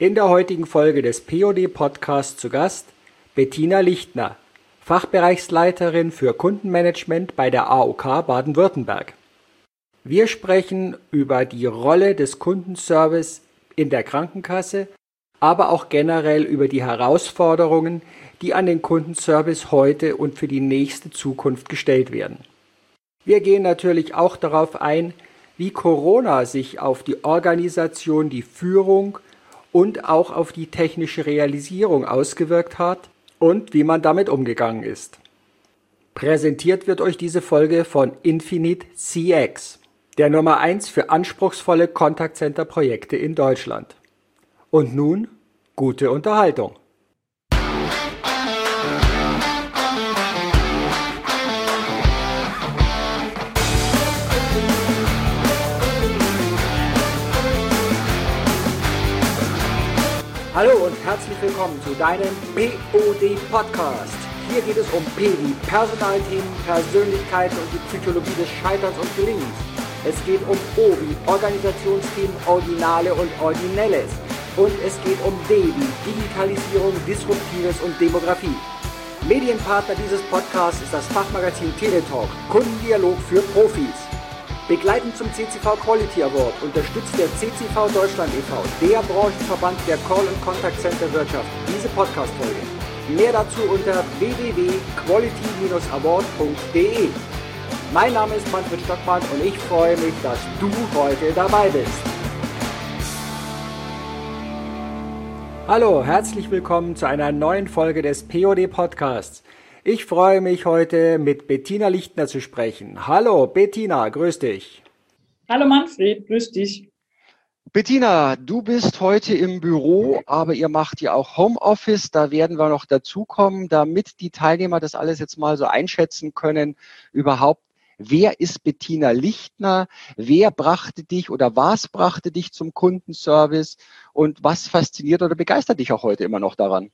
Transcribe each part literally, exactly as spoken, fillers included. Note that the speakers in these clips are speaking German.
In der heutigen Folge des P O D-Podcasts zu Gast Bettina Lichtner, Fachbereichsleiterin für Kundenmanagement bei der A O K Baden-Württemberg. Wir sprechen über die Rolle des Kundenservice in der Krankenkasse, aber auch generell über die Herausforderungen, die an den Kundenservice heute und für die nächste Zukunft gestellt werden. Wir gehen natürlich auch darauf ein, wie Corona sich auf die Organisation, die Führung und auch auf die technische Realisierung ausgewirkt hat und wie man damit umgegangen ist. Präsentiert wird euch diese Folge von Infinite C X, der Nummer eins für anspruchsvolle Contact-Center-Projekte in Deutschland. Und nun gute Unterhaltung. Hallo und herzlich willkommen zu deinem P O D-Podcast. Hier geht es um P wie Personalthemen, Persönlichkeiten und die Psychologie des Scheiterns und Gelingens. Es geht um O wie Organisationsthemen, Originale und Originelles. Und es geht um D wie Digitalisierung, Disruptives und Demografie. Medienpartner dieses Podcasts ist das Fachmagazin Teletalk, Kundendialog für Profis. Begleitend zum C C V Quality Award unterstützt der C C V Deutschland e V, der Branchenverband der Call- und Contact Center Wirtschaft, diese Podcast-Folge. Mehr dazu unter w w w punkt quality dash award punkt d e. Mein Name ist Manfred Stockmann und ich freue mich, dass du heute dabei bist. Hallo, herzlich willkommen zu einer neuen Folge des P O D-Podcasts. Ich freue mich heute mit Bettina Lichtner zu sprechen. Hallo Bettina, grüß dich. Hallo Manfred, grüß dich. Bettina, du bist heute im Büro, aber ihr macht ja auch Homeoffice. Da werden wir noch dazukommen, damit die Teilnehmer das alles jetzt mal so einschätzen können. Überhaupt, wer ist Bettina Lichtner? Wer brachte dich oder was brachte dich zum Kundenservice? Und was fasziniert oder begeistert dich auch heute immer noch daran?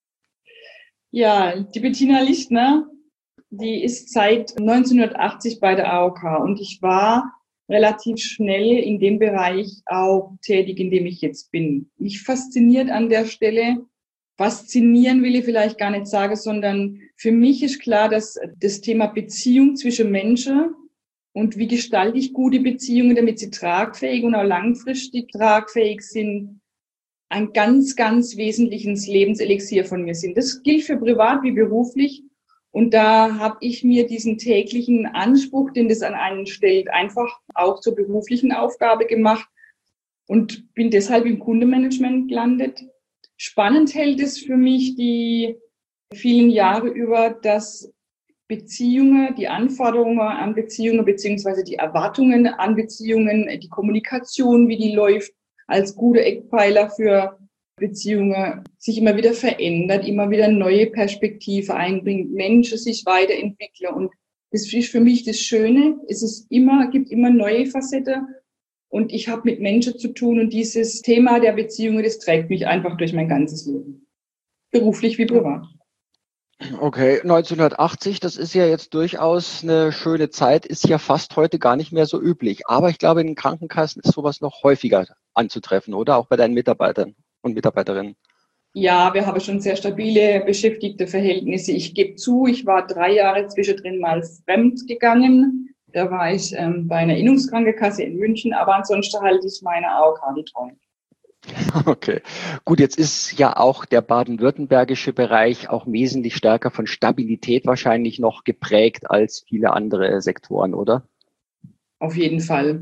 Ja, die Bettina Lichtner, die ist seit neunzehnhundertachtzig bei der A O K und ich war relativ schnell in dem Bereich auch tätig, in dem ich jetzt bin. Mich fasziniert an der Stelle, faszinieren will ich vielleicht gar nicht sagen, sondern für mich ist klar, dass das Thema Beziehung zwischen Menschen und wie gestalte ich gute Beziehungen, damit sie tragfähig und auch langfristig tragfähig sind, ein ganz, ganz wesentliches Lebenselixier von mir sind. Das gilt für privat wie beruflich. Und da habe ich mir diesen täglichen Anspruch, den das an einen stellt, einfach auch zur beruflichen Aufgabe gemacht und bin deshalb im Kundenmanagement gelandet. Spannend hält es für mich die vielen Jahre über, dass Beziehungen, die Anforderungen an Beziehungen beziehungsweise die Erwartungen an Beziehungen, die Kommunikation, wie die läuft, als gute Eckpfeiler für Beziehungen sich immer wieder verändert, immer wieder neue Perspektive einbringt, Menschen sich weiterentwickeln. Und das ist für mich das Schöne. Es ist immer, gibt immer neue Facetten. Und ich habe mit Menschen zu tun. Und dieses Thema der Beziehungen, das trägt mich einfach durch mein ganzes Leben. Beruflich wie privat. Okay, neunzehnhundertachtzig, das ist ja jetzt durchaus eine schöne Zeit, ist ja fast heute gar nicht mehr so üblich. Aber ich glaube, in den Krankenkassen ist sowas noch häufiger anzutreffen, oder? Auch bei deinen Mitarbeitern und Mitarbeiterinnen. Ja, wir haben schon sehr stabile beschäftigte Verhältnisse. Ich gebe zu, ich war drei Jahre zwischendrin mal fremd gegangen. Da war ich ähm, bei einer Innungskrankenkasse in München, aber ansonsten halte ich meine A O K die treu. Okay, gut, jetzt ist ja auch der baden-württembergische Bereich auch wesentlich stärker von Stabilität wahrscheinlich noch geprägt als viele andere Sektoren, oder? Auf jeden Fall.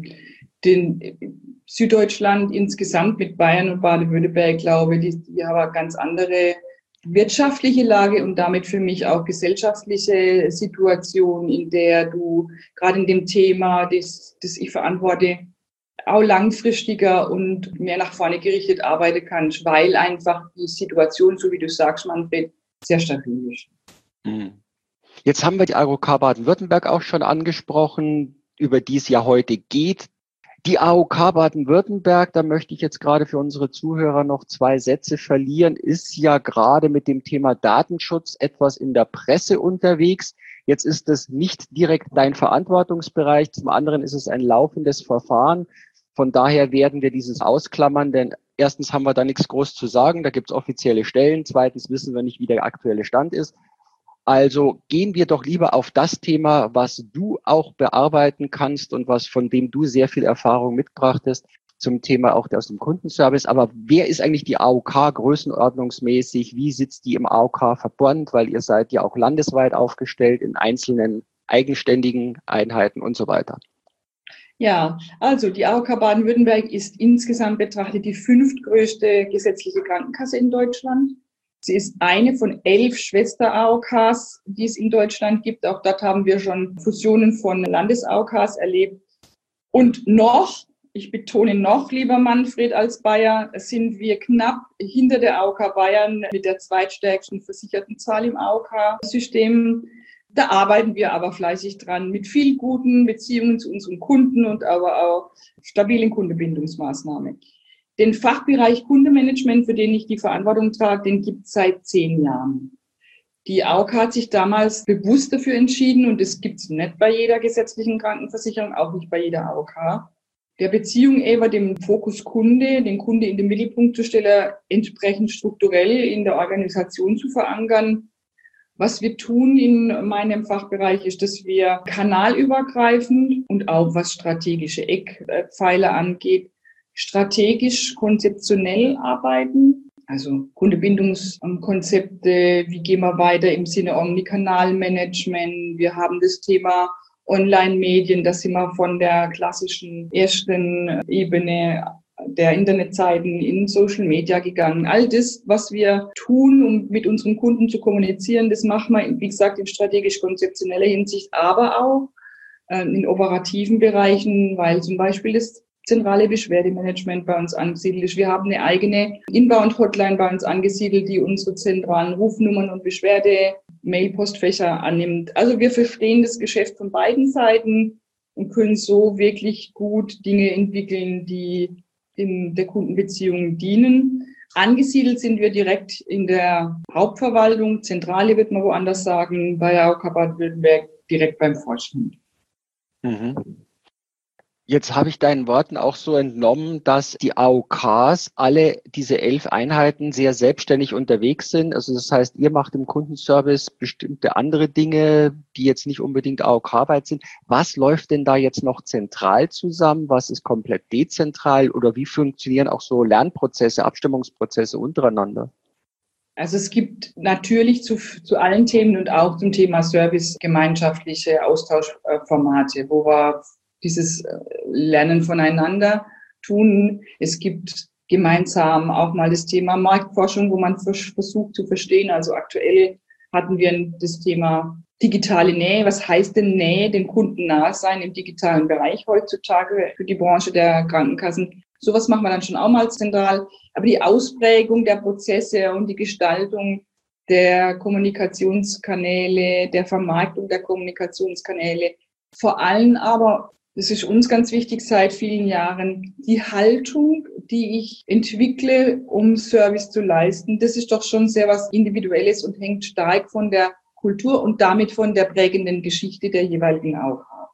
Den Süddeutschland insgesamt mit Bayern und Baden-Württemberg, glaube ich, die, die haben eine ganz andere wirtschaftliche Lage und damit für mich auch gesellschaftliche Situation, in der du gerade in dem Thema, das, das ich verantworte, auch langfristiger und mehr nach vorne gerichtet arbeiten kannst, weil einfach die Situation, so wie du sagst, Manfred, sehr stabil ist. Jetzt haben wir die A O K Baden-Württemberg auch schon angesprochen, über die es ja heute geht. Die A O K Baden-Württemberg, da möchte ich jetzt gerade für unsere Zuhörer noch zwei Sätze verlieren, ist ja gerade mit dem Thema Datenschutz etwas in der Presse unterwegs. Jetzt ist es nicht direkt dein Verantwortungsbereich, zum anderen ist es ein laufendes Verfahren. Von daher werden wir dieses ausklammern, denn erstens haben wir da nichts groß zu sagen, da gibt es offizielle Stellen. Zweitens wissen wir nicht, wie der aktuelle Stand ist. Also gehen wir doch lieber auf das Thema, was du auch bearbeiten kannst und was von dem du sehr viel Erfahrung mitbrachtest, zum Thema auch aus dem Kundenservice. Aber wer ist eigentlich die A O K größenordnungsmäßig? Wie sitzt die im A O K-Verband? Weil ihr seid ja auch landesweit aufgestellt in einzelnen eigenständigen Einheiten und so weiter. Ja, also die A O K Baden-Württemberg ist insgesamt betrachtet die fünftgrößte gesetzliche Krankenkasse in Deutschland. Sie ist eine von elf Schwester-A O Ks, die es in Deutschland gibt. Auch dort haben wir schon Fusionen von Landes-A O Ks erlebt. Und noch, ich betone noch, lieber Manfred, als Bayer, sind wir knapp hinter der A O K Bayern mit der zweitstärksten Versichertenzahl im A O K-System. Da arbeiten wir aber fleißig dran mit viel guten Beziehungen zu unseren Kunden und aber auch stabilen Kundenbindungsmaßnahmen. Den Fachbereich Kundenmanagement, für den ich die Verantwortung trage, den gibt es seit zehn Jahren. Die A O K hat sich damals bewusst dafür entschieden, und das gibt es nicht bei jeder gesetzlichen Krankenversicherung, auch nicht bei jeder A O K, der Beziehung über dem Fokus Kunde, den Kunde in den Mittelpunkt zu stellen, entsprechend strukturell in der Organisation zu verankern. Was wir tun in meinem Fachbereich ist, dass wir kanalübergreifend und auch was strategische Eckpfeiler angeht, strategisch konzeptionell arbeiten. Also Kundebindungskonzepte, wie gehen wir weiter im Sinne Omnikanalmanagement. Wir haben das Thema Online-Medien, da sind wir von der klassischen ersten Ebene der Internetseiten in Social Media gegangen. All das, was wir tun, um mit unseren Kunden zu kommunizieren, das machen wir, wie gesagt, in strategisch-konzeptioneller Hinsicht, aber auch äh, in operativen Bereichen, weil zum Beispiel das zentrale Beschwerdemanagement bei uns angesiedelt ist. Wir haben eine eigene Inbound-Hotline bei uns angesiedelt, die unsere zentralen Rufnummern und Beschwerde-Mail-Postfächer annimmt. Also wir verstehen das Geschäft von beiden Seiten und können so wirklich gut Dinge entwickeln, die in der Kundenbeziehung dienen. Angesiedelt sind wir direkt in der Hauptverwaltung, Zentrale wird man woanders sagen, bei A O K Baden-Württemberg direkt beim Vorstand. Mhm. Jetzt habe ich deinen Worten auch so entnommen, dass die A O Ks, alle diese elf Einheiten, sehr selbstständig unterwegs sind. Also das heißt, ihr macht im Kundenservice bestimmte andere Dinge, die jetzt nicht unbedingt A O K-weit sind. Was läuft denn da jetzt noch zentral zusammen? Was ist komplett dezentral? Oder wie funktionieren auch so Lernprozesse, Abstimmungsprozesse untereinander? Also es gibt natürlich zu, zu allen Themen und auch zum Thema Service gemeinschaftliche Austauschformate, wo wir dieses Lernen voneinander tun. Es gibt gemeinsam auch mal das Thema Marktforschung, wo man versucht zu verstehen. Also aktuell hatten wir das Thema digitale Nähe. Was heißt denn Nähe, dem Kunden nahe sein im digitalen Bereich heutzutage für die Branche der Krankenkassen? Sowas machen wir dann schon auch mal zentral. Aber die Ausprägung der Prozesse und die Gestaltung der Kommunikationskanäle, der Vermarktung der Kommunikationskanäle, vor allem aber, das ist uns ganz wichtig seit vielen Jahren, die Haltung, die ich entwickle, um Service zu leisten, das ist doch schon sehr was Individuelles und hängt stark von der Kultur und damit von der prägenden Geschichte der jeweiligen A O K.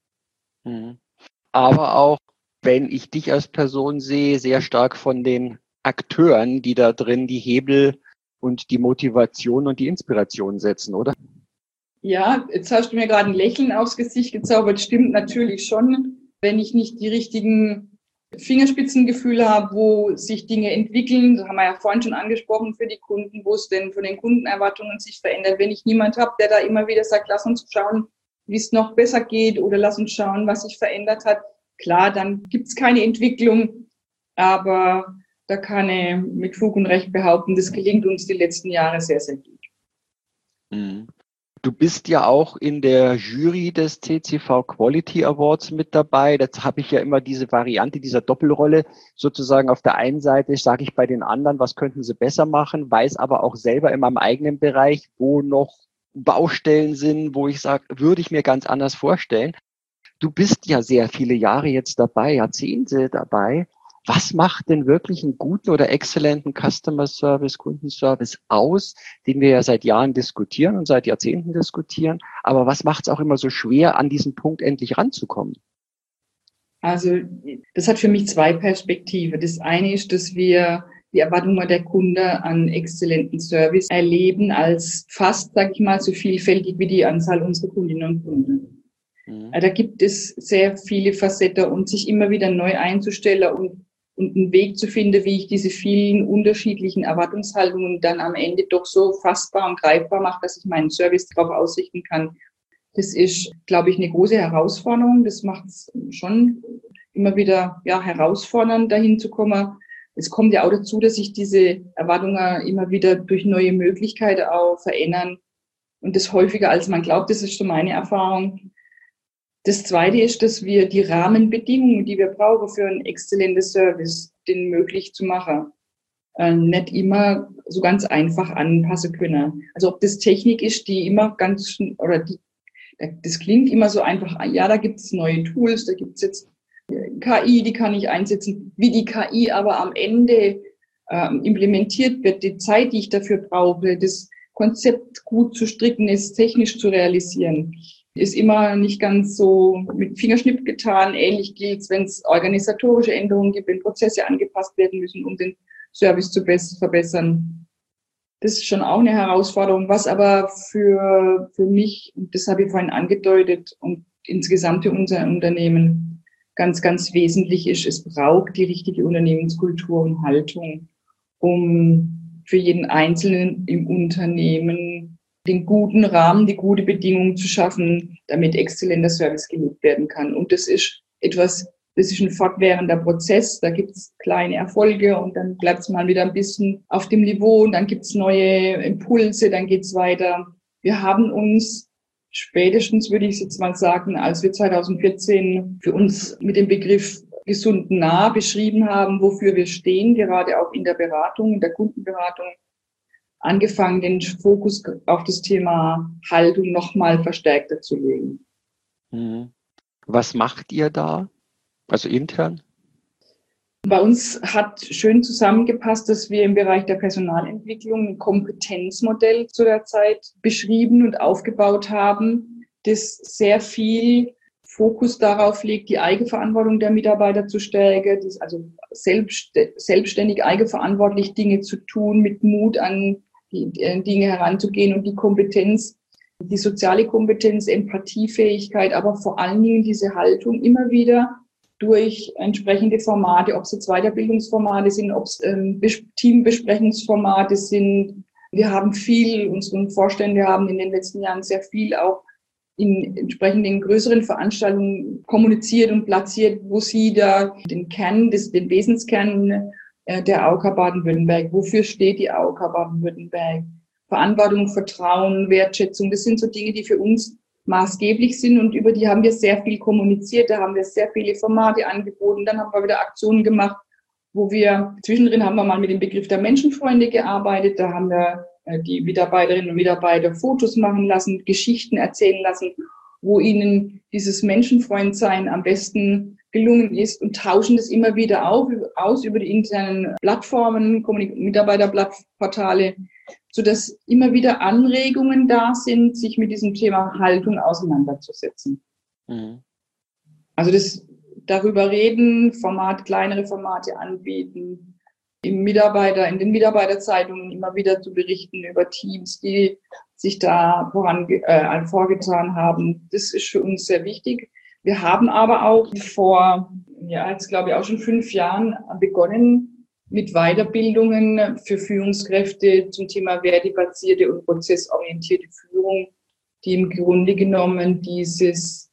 Aber auch, wenn ich dich als Person sehe, sehr stark von den Akteuren, die da drin die Hebel und die Motivation und die Inspiration setzen, oder? Ja, jetzt hast du mir gerade ein Lächeln aufs Gesicht gezaubert. Stimmt natürlich schon. Wenn ich nicht die richtigen Fingerspitzengefühle habe, wo sich Dinge entwickeln, das haben wir ja vorhin schon angesprochen für die Kunden, wo es denn von den Kundenerwartungen sich verändert. Wenn ich niemand habe, der da immer wieder sagt, lass uns schauen, wie es noch besser geht oder lass uns schauen, was sich verändert hat. Klar, dann gibt es keine Entwicklung, aber da kann ich mit Fug und Recht behaupten, das gelingt uns die letzten Jahre sehr, sehr gut. Mhm. Du bist ja auch in der Jury des C C V Quality Awards mit dabei. Das habe ich ja immer diese Variante dieser Doppelrolle. Sozusagen auf der einen Seite sage ich bei den anderen, was könnten sie besser machen, weiß aber auch selber in meinem eigenen Bereich, wo noch Baustellen sind, wo ich sage, würde ich mir ganz anders vorstellen. Du bist ja sehr viele Jahre jetzt dabei, Jahrzehnte dabei. Was macht denn wirklich einen guten oder exzellenten Customer Service, Kundenservice aus, den wir ja seit Jahren diskutieren und seit Jahrzehnten diskutieren? Aber was macht es auch immer so schwer, an diesen Punkt endlich ranzukommen? Also das hat für mich zwei Perspektiven. Das eine ist, dass wir die Erwartungen der Kunde an exzellenten Service erleben als fast, sag ich mal, so vielfältig wie die Anzahl unserer Kundinnen und Kunden. Mhm. Da gibt es sehr viele Facetten und sich immer wieder neu einzustellen und, und einen Weg zu finden, wie ich diese vielen unterschiedlichen Erwartungshaltungen dann am Ende doch so fassbar und greifbar mache, dass ich meinen Service darauf ausrichten kann. Das ist, glaube ich, eine große Herausforderung. Das macht es schon immer wieder ja, herausfordernd, dahin zu kommen. Es kommt ja auch dazu, dass sich diese Erwartungen immer wieder durch neue Möglichkeiten auch verändern und das häufiger, als man glaubt. Das ist so meine Erfahrung. Das Zweite ist, dass wir die Rahmenbedingungen, die wir brauchen für einen exzellenten Service, den möglich zu machen, äh, nicht immer so ganz einfach anpassen können. Also ob das Technik ist, die immer ganz, oder die, das klingt immer so einfach, ja, da gibt es neue Tools, da gibt es jetzt K I, die kann ich einsetzen. Wie die K I aber am Ende ähm, implementiert wird, die Zeit, die ich dafür brauche, das Konzept gut zu stricken ist, technisch zu realisieren, ist immer nicht ganz so mit Fingerschnipp getan. Ähnlich gilt es, wenn es organisatorische Änderungen gibt, wenn Prozesse angepasst werden müssen, um den Service zu verbessern. Das ist schon auch eine Herausforderung, was aber für, für mich, das habe ich vorhin angedeutet, und insgesamt für unser Unternehmen ganz, ganz wesentlich ist, es braucht die richtige Unternehmenskultur und Haltung, um für jeden Einzelnen im Unternehmen den guten Rahmen, die gute Bedingungen zu schaffen, damit exzellenter Service gelebt werden kann. Und das ist etwas, das ist ein fortwährender Prozess. Da gibt es kleine Erfolge und dann bleibt es mal wieder ein bisschen auf dem Niveau und dann gibt es neue Impulse, dann geht es weiter. Wir haben uns spätestens, würde ich jetzt mal sagen, als wir zwanzig vierzehn für uns mit dem Begriff gesunden nah beschrieben haben, wofür wir stehen, gerade auch in der Beratung, in der Kundenberatung, angefangen, den Fokus auf das Thema Haltung nochmal verstärkter zu legen. Was macht ihr da? Also intern? Bei uns hat schön zusammengepasst, dass wir im Bereich der Personalentwicklung ein Kompetenzmodell zu der Zeit beschrieben und aufgebaut haben, das sehr viel Fokus darauf legt, die Eigenverantwortung der Mitarbeiter zu stärken, das also selbst, selbstständig eigenverantwortlich Dinge zu tun, mit Mut an die Dinge heranzugehen und die Kompetenz, die soziale Kompetenz, Empathiefähigkeit, aber vor allen Dingen diese Haltung immer wieder durch entsprechende Formate, ob es jetzt Weiterbildungsformate sind, ob es ähm, Teambesprechungsformate sind. Wir haben viel, unsere Vorstände haben in den letzten Jahren sehr viel auch in entsprechenden größeren Veranstaltungen kommuniziert und platziert, wo sie da den Kern, des, den Wesenskern äh, der A O K Baden-Württemberg, wofür steht die A O K Baden-Württemberg? Verantwortung, Vertrauen, Wertschätzung, das sind so Dinge, die für uns maßgeblich sind und über die haben wir sehr viel kommuniziert, da haben wir sehr viele Formate angeboten, dann haben wir wieder Aktionen gemacht, wo wir, zwischendrin haben wir mal mit dem Begriff der Menschenfreunde gearbeitet, da haben wir äh, die Mitarbeiterinnen und Mitarbeiter Fotos machen lassen, Geschichten erzählen lassen, wo ihnen dieses Menschenfreundsein am besten gelungen ist und tauschen das immer wieder auf, aus über die internen Plattformen, Mitarbeiterportale, sodass immer wieder Anregungen da sind, sich mit diesem Thema Haltung auseinanderzusetzen. Mhm. Also das darüber reden, Format, kleinere Formate anbieten, im Mitarbeiter, in den Mitarbeiterzeitungen immer wieder zu berichten über Teams, die sich da voran, äh, vorgetan haben. Das ist für uns sehr wichtig. Wir haben aber auch vor, ja, jetzt glaube ich auch schon fünf Jahren begonnen, mit Weiterbildungen für Führungskräfte zum Thema wertebasierte und prozessorientierte Führung, die im Grunde genommen dieses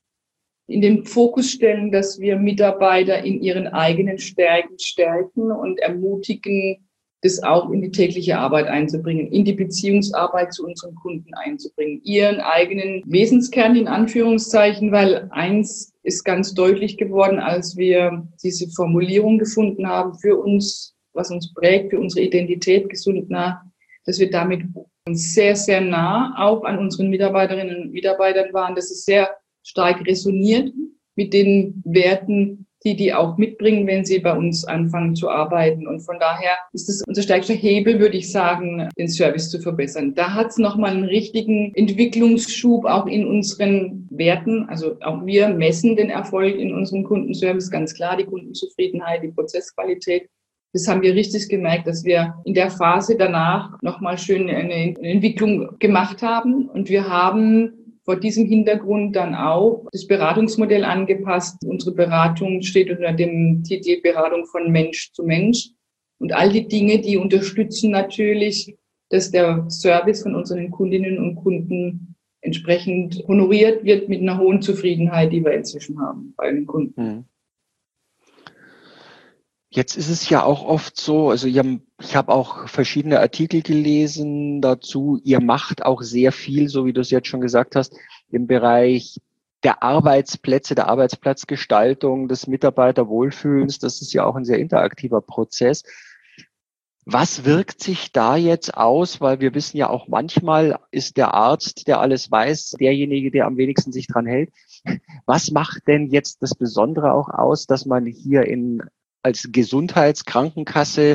in den Fokus stellen, dass wir Mitarbeiter in ihren eigenen Stärken stärken und ermutigen, das auch in die tägliche Arbeit einzubringen, in die Beziehungsarbeit zu unseren Kunden einzubringen, ihren eigenen Wesenskern in Anführungszeichen, weil eins ist ganz deutlich geworden, als wir diese Formulierung gefunden haben für uns, was uns prägt, für unsere Identität gesund nah, dass wir damit sehr, sehr nah auch an unseren Mitarbeiterinnen und Mitarbeitern waren, dass es sehr stark resoniert mit den Werten, die die auch mitbringen, wenn sie bei uns anfangen zu arbeiten. Und von daher ist es unser stärkster Hebel, würde ich sagen, den Service zu verbessern. Da hat es nochmal einen richtigen Entwicklungsschub auch in unseren Werten. Also auch wir messen den Erfolg in unserem Kundenservice, ganz klar, die Kundenzufriedenheit, die Prozessqualität. Das haben wir richtig gemerkt, dass wir in der Phase danach nochmal schön eine Entwicklung gemacht haben. Und wir haben vor diesem Hintergrund dann auch das Beratungsmodell angepasst. Unsere Beratung steht unter dem Titel Beratung von Mensch zu Mensch. Und all die Dinge, die unterstützen natürlich, dass der Service von unseren Kundinnen und Kunden entsprechend honoriert wird mit einer hohen Zufriedenheit, die wir inzwischen haben bei den Kunden. Mhm. Jetzt ist es ja auch oft so, also ich habe auch verschiedene Artikel gelesen dazu. Ihr macht auch sehr viel, so wie du es jetzt schon gesagt hast, im Bereich der Arbeitsplätze, der Arbeitsplatzgestaltung, des Mitarbeiterwohlfühlens. Das ist ja auch ein sehr interaktiver Prozess. Was wirkt sich da jetzt aus? Weil wir wissen ja auch, manchmal ist der Arzt, der alles weiß, derjenige, der am wenigsten sich dran hält. Was macht denn jetzt das Besondere auch aus, dass man hier in als Gesundheitskrankenkasse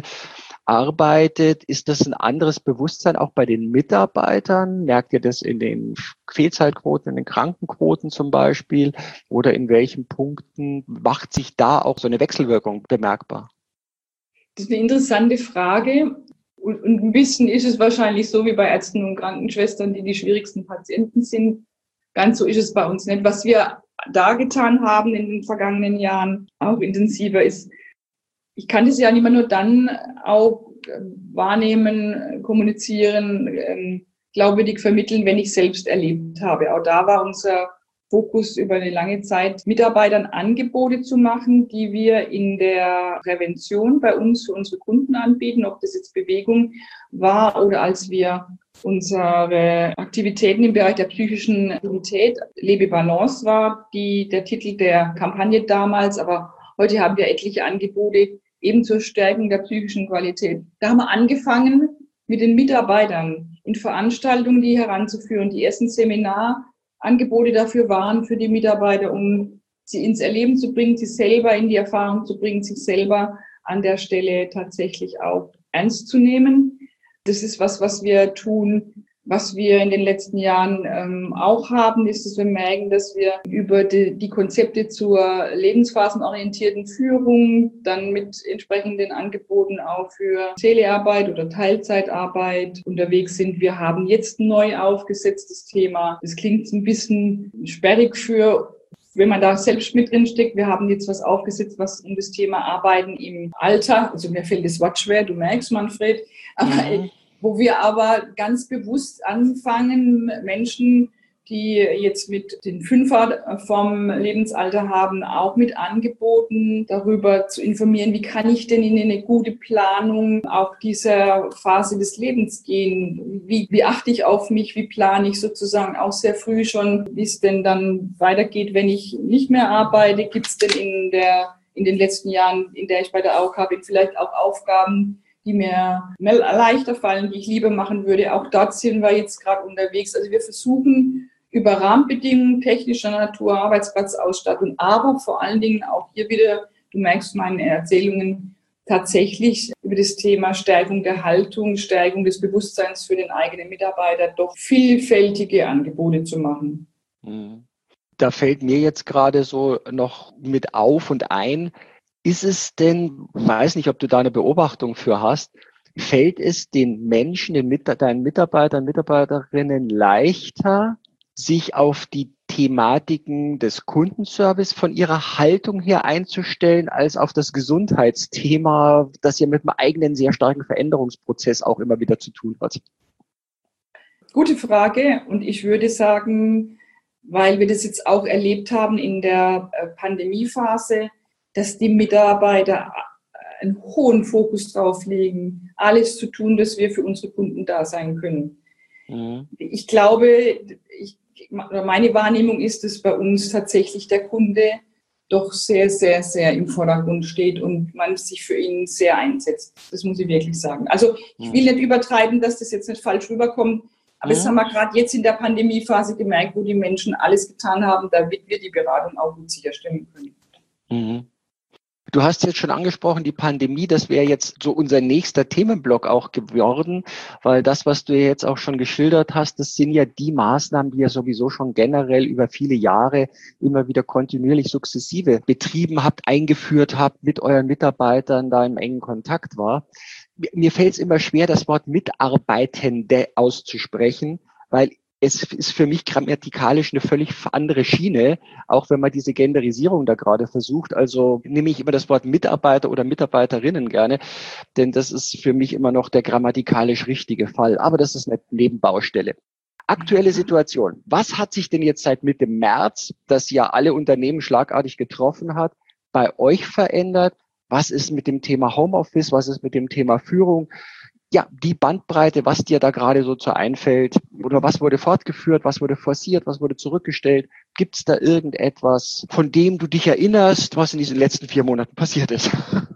arbeitet? Ist das ein anderes Bewusstsein auch bei den Mitarbeitern? Merkt ihr das in den Fehlzeitquoten, in den Krankenquoten zum Beispiel? Oder in welchen Punkten macht sich da auch so eine Wechselwirkung bemerkbar? Das ist eine interessante Frage. Und ein bisschen ist es wahrscheinlich so wie bei Ärzten und Krankenschwestern, die die schwierigsten Patienten sind. Ganz so ist es bei uns nicht. Was wir da getan haben in den vergangenen Jahren, auch intensiver, ist, ich kann das ja nicht mehr nur dann auch wahrnehmen, kommunizieren, glaubwürdig vermitteln, wenn ich selbst erlebt habe. Auch da war unser Fokus über eine lange Zeit, Mitarbeitern Angebote zu machen, die wir in der Prävention bei uns für unsere Kunden anbieten, ob das jetzt Bewegung war oder als wir unsere Aktivitäten im Bereich der psychischen Aktivität, Lebe Balance war die, der Titel der Kampagne damals, aber heute haben wir etliche Angebote eben zur Stärkung der psychischen Qualität. Da haben wir angefangen, mit den Mitarbeitern in Veranstaltungen die heranzuführen. Die ersten Seminarangebote dafür waren für die Mitarbeiter, um sie ins Erleben zu bringen, sie selber in die Erfahrung zu bringen, sich selber an der Stelle tatsächlich auch ernst zu nehmen. Das ist was, was wir tun. Was wir in den letzten Jahren ähm, auch haben, ist, dass wir merken, dass wir über die, die Konzepte zur lebensphasenorientierten Führung dann mit entsprechenden Angeboten auch für Telearbeit oder Teilzeitarbeit unterwegs sind. Wir haben jetzt ein neu aufgesetztes Thema. Das klingt ein bisschen sperrig für, wenn man da selbst mit drin steckt. Wir haben jetzt was aufgesetzt, was um das Thema Arbeiten im Alter, also mir fällt das Wort schwer, du merkst, Manfred, aber mhm. wo wir aber ganz bewusst anfangen, Menschen, die jetzt mit den Fünfer vom Lebensalter haben, auch mit Angeboten darüber zu informieren, wie kann ich denn in eine gute Planung auch dieser Phase des Lebens gehen? Wie, wie achte ich auf mich? Wie plane ich sozusagen auch sehr früh schon, wie es denn dann weitergeht, wenn ich nicht mehr arbeite? Gibt es denn in der, in den letzten Jahren, in der ich bei der A O K bin, vielleicht auch Aufgaben, die mir leichter fallen, die ich lieber machen würde? Auch dort sind wir jetzt gerade unterwegs. Also wir versuchen über Rahmenbedingungen technischer Natur, Arbeitsplatzausstattung, aber vor allen Dingen auch hier wieder, du merkst meine Erzählungen, tatsächlich über das Thema Stärkung der Haltung, Stärkung des Bewusstseins für den eigenen Mitarbeiter doch vielfältige Angebote zu machen. Da fällt mir jetzt gerade so noch mit auf und ein, ist es denn, weiß nicht, ob du da eine Beobachtung für hast, fällt es den Menschen, den Mit- deinen Mitarbeitern, Mitarbeiterinnen leichter, sich auf die Thematiken des Kundenservice von ihrer Haltung her einzustellen, als auf das Gesundheitsthema, das ja mit einem eigenen sehr starken Veränderungsprozess auch immer wieder zu tun hat? Gute Frage. Und ich würde sagen, weil wir das jetzt auch erlebt haben in der Pandemiephase, dass die Mitarbeiter einen hohen Fokus drauf legen, alles zu tun, dass wir für unsere Kunden da sein können. Mhm. Ich glaube, ich, meine Wahrnehmung ist, dass bei uns tatsächlich der Kunde doch sehr, sehr, sehr im Vordergrund steht und man sich für ihn sehr einsetzt. Das muss ich wirklich sagen. Also ich will nicht übertreiben, dass das jetzt nicht falsch rüberkommt, aber mhm. das haben wir gerade jetzt in der Pandemiephase gemerkt, wo die Menschen alles getan haben, damit wir die Beratung auch gut sicherstellen können. Mhm. Du hast jetzt schon angesprochen, die Pandemie, das wäre jetzt so unser nächster Themenblock auch geworden, weil das, was du jetzt auch schon geschildert hast, das sind ja die Maßnahmen, die ihr sowieso schon generell über viele Jahre immer wieder kontinuierlich sukzessive betrieben habt, eingeführt habt, mit euren Mitarbeitern da im engen Kontakt war. Mir fällt es immer schwer, das Wort Mitarbeitende auszusprechen, weil es ist für mich grammatikalisch eine völlig andere Schiene, auch wenn man diese Genderisierung da gerade versucht. Also nehme ich immer das Wort Mitarbeiter oder Mitarbeiterinnen gerne, denn das ist für mich immer noch der grammatikalisch richtige Fall. Aber das ist eine Nebenbaustelle. Aktuelle Situation. Was hat sich denn jetzt seit Mitte März, das ja alle Unternehmen schlagartig getroffen hat, bei euch verändert? Was ist mit dem Thema Homeoffice? Was ist mit dem Thema Führung? Ja, die Bandbreite, was dir da gerade so zu einfällt, oder was wurde fortgeführt, was wurde forciert, was wurde zurückgestellt? Gibt es da irgendetwas, von dem du dich erinnerst, was in diesen letzten vier Monaten passiert ist?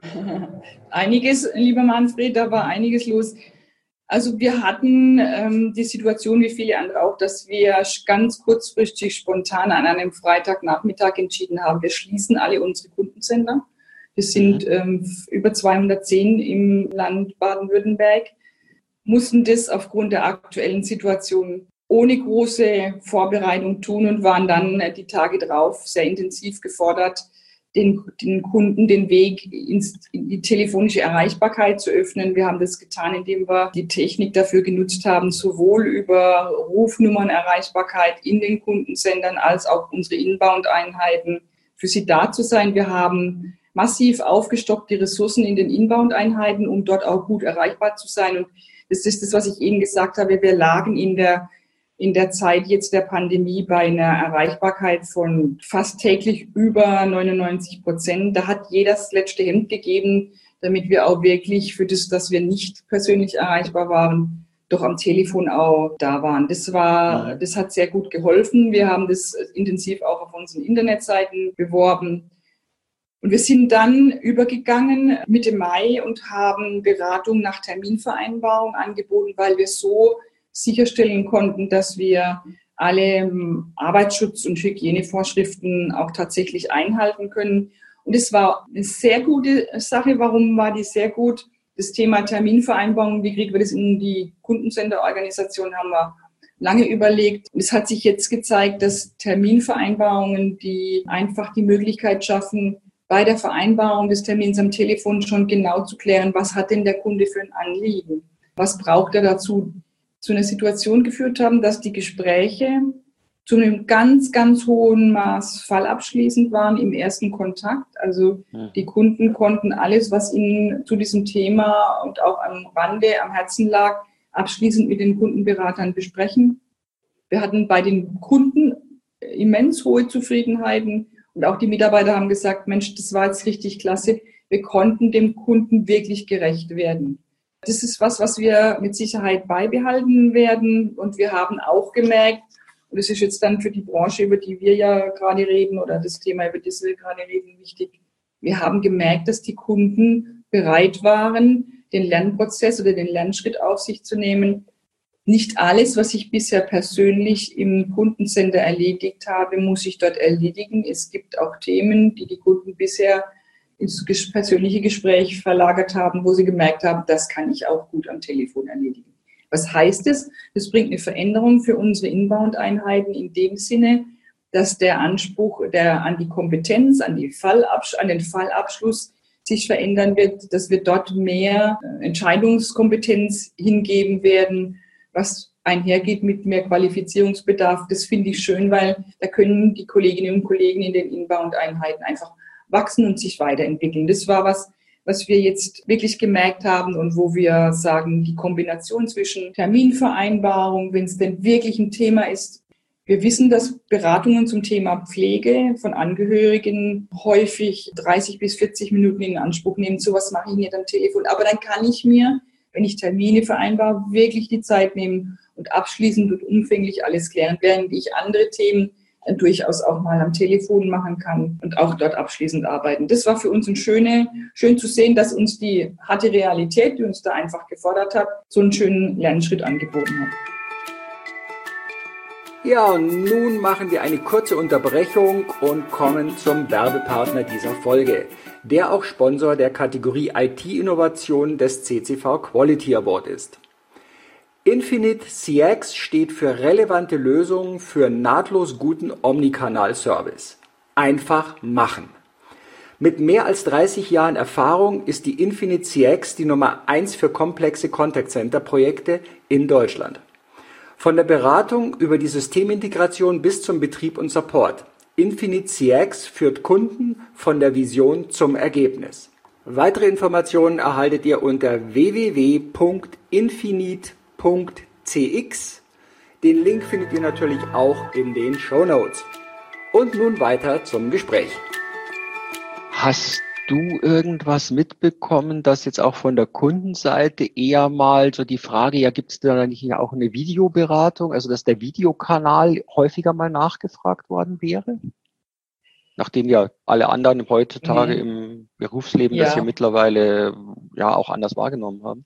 Einiges, lieber Manfred, da war einiges los. Also wir hatten ähm, die Situation, wie viele andere auch, dass wir ganz kurzfristig spontan an einem Freitagnachmittag entschieden haben, wir schließen alle unsere Kundencenter. Wir sind ähm, über zweihundertzehn im Land Baden-Württemberg, mussten das aufgrund der aktuellen Situation ohne große Vorbereitung tun und waren dann die Tage drauf sehr intensiv gefordert, den, den Kunden den Weg ins, in die telefonische Erreichbarkeit zu öffnen. Wir haben das getan, indem wir die Technik dafür genutzt haben, sowohl über Rufnummernerreichbarkeit in den Kundencentern als auch unsere Inbound-Einheiten für sie da zu sein. Wir haben massiv aufgestockte Ressourcen in den Inbound-Einheiten, um dort auch gut erreichbar zu sein. Und das ist das, was ich eben gesagt habe. Wir lagen in der, in der Zeit jetzt der Pandemie bei einer Erreichbarkeit von fast täglich über neunundneunzig Prozent. Da hat jeder das letzte Hemd gegeben, damit wir auch wirklich für das, dass wir nicht persönlich erreichbar waren, doch am Telefon auch da waren. Das war, das hat sehr gut geholfen. Wir haben das intensiv auch auf unseren Internetseiten beworben. Und wir sind dann übergegangen Mitte Mai und haben Beratung nach Terminvereinbarung angeboten, weil wir so sicherstellen konnten, dass wir alle Arbeitsschutz- und Hygienevorschriften auch tatsächlich einhalten können. Und es war eine sehr gute Sache. Warum war die sehr gut? Das Thema Terminvereinbarung, wie kriegen wir das in die Kundencenterorganisation, haben wir lange überlegt. Es hat sich jetzt gezeigt, dass Terminvereinbarungen, die einfach die Möglichkeit schaffen, bei der Vereinbarung des Termins am Telefon schon genau zu klären, was hat denn der Kunde für ein Anliegen? Was braucht er dazu? Zu einer Situation geführt haben, dass die Gespräche zu einem ganz, ganz hohen Maß fallabschließend waren im ersten Kontakt. Also die Kunden konnten alles, was ihnen zu diesem Thema und auch am Rande, am Herzen lag, abschließend mit den Kundenberatern besprechen. Wir hatten bei den Kunden immens hohe Zufriedenheiten. Und auch die Mitarbeiter haben gesagt, Mensch, das war jetzt richtig klasse. Wir konnten dem Kunden wirklich gerecht werden. Das ist was, was wir mit Sicherheit beibehalten werden. Und wir haben auch gemerkt, und das ist jetzt dann für die Branche, über die wir ja gerade reden, oder das Thema, über das wir gerade reden, wichtig. Wir haben gemerkt, dass die Kunden bereit waren, den Lernprozess oder den Lernschritt auf sich zu nehmen. Nicht alles, was ich bisher persönlich im Kundencenter erledigt habe, muss ich dort erledigen. Es gibt auch Themen, die die Kunden bisher ins persönliche Gespräch verlagert haben, wo sie gemerkt haben, das kann ich auch gut am Telefon erledigen. Was heißt es? Das bringt eine Veränderung für unsere Inbound-Einheiten in dem Sinne, dass der Anspruch der, an die Kompetenz, an, die Fallabsch- an den Fallabschluss sich verändern wird, dass wir dort mehr Entscheidungskompetenz hingeben werden, was einhergeht mit mehr Qualifizierungsbedarf. Das finde ich schön, weil da können die Kolleginnen und Kollegen in den Inbound-Einheiten einfach wachsen und sich weiterentwickeln. Das war was, was wir jetzt wirklich gemerkt haben und wo wir sagen, die Kombination zwischen Terminvereinbarung, wenn es denn wirklich ein Thema ist. Wir wissen, dass Beratungen zum Thema Pflege von Angehörigen häufig dreißig bis vierzig Minuten in Anspruch nehmen. So was mache ich nicht am Telefon. Aber dann kann ich mir, wenn ich Termine vereinbare, wirklich die Zeit nehmen und abschließend und umfänglich alles klären, während ich andere Themen durchaus auch mal am Telefon machen kann und auch dort abschließend arbeiten. Das war für uns ein schöne, schön zu sehen, dass uns die harte Realität, die uns da einfach gefordert hat, so einen schönen Lernschritt angeboten hat. Ja, und nun machen wir eine kurze Unterbrechung und kommen zum Werbepartner dieser Folge, der auch Sponsor der Kategorie I T-Innovation des C C V Quality Award ist. Infinite C X steht für relevante Lösungen für nahtlos guten Omnikanal-Service. Einfach machen. Mit mehr als dreißig Jahren Erfahrung ist die Infinite C X die Nummer eins für komplexe Contact Center Projekte in Deutschland. Von der Beratung über die Systemintegration bis zum Betrieb und Support. Infinite C X führt Kunden von der Vision zum Ergebnis. Weitere Informationen erhaltet ihr unter w w w punkt infinite punkt c x. Den Link findet ihr natürlich auch in den Shownotes. Und nun weiter zum Gespräch. Hast du irgendwas mitbekommen, dass jetzt auch von der Kundenseite eher mal so die Frage, ja, gibt es da nicht auch eine Videoberatung, also dass der Videokanal häufiger mal nachgefragt worden wäre? Nachdem ja alle anderen heutzutage nee. im Berufsleben ja. das ja mittlerweile ja auch anders wahrgenommen haben.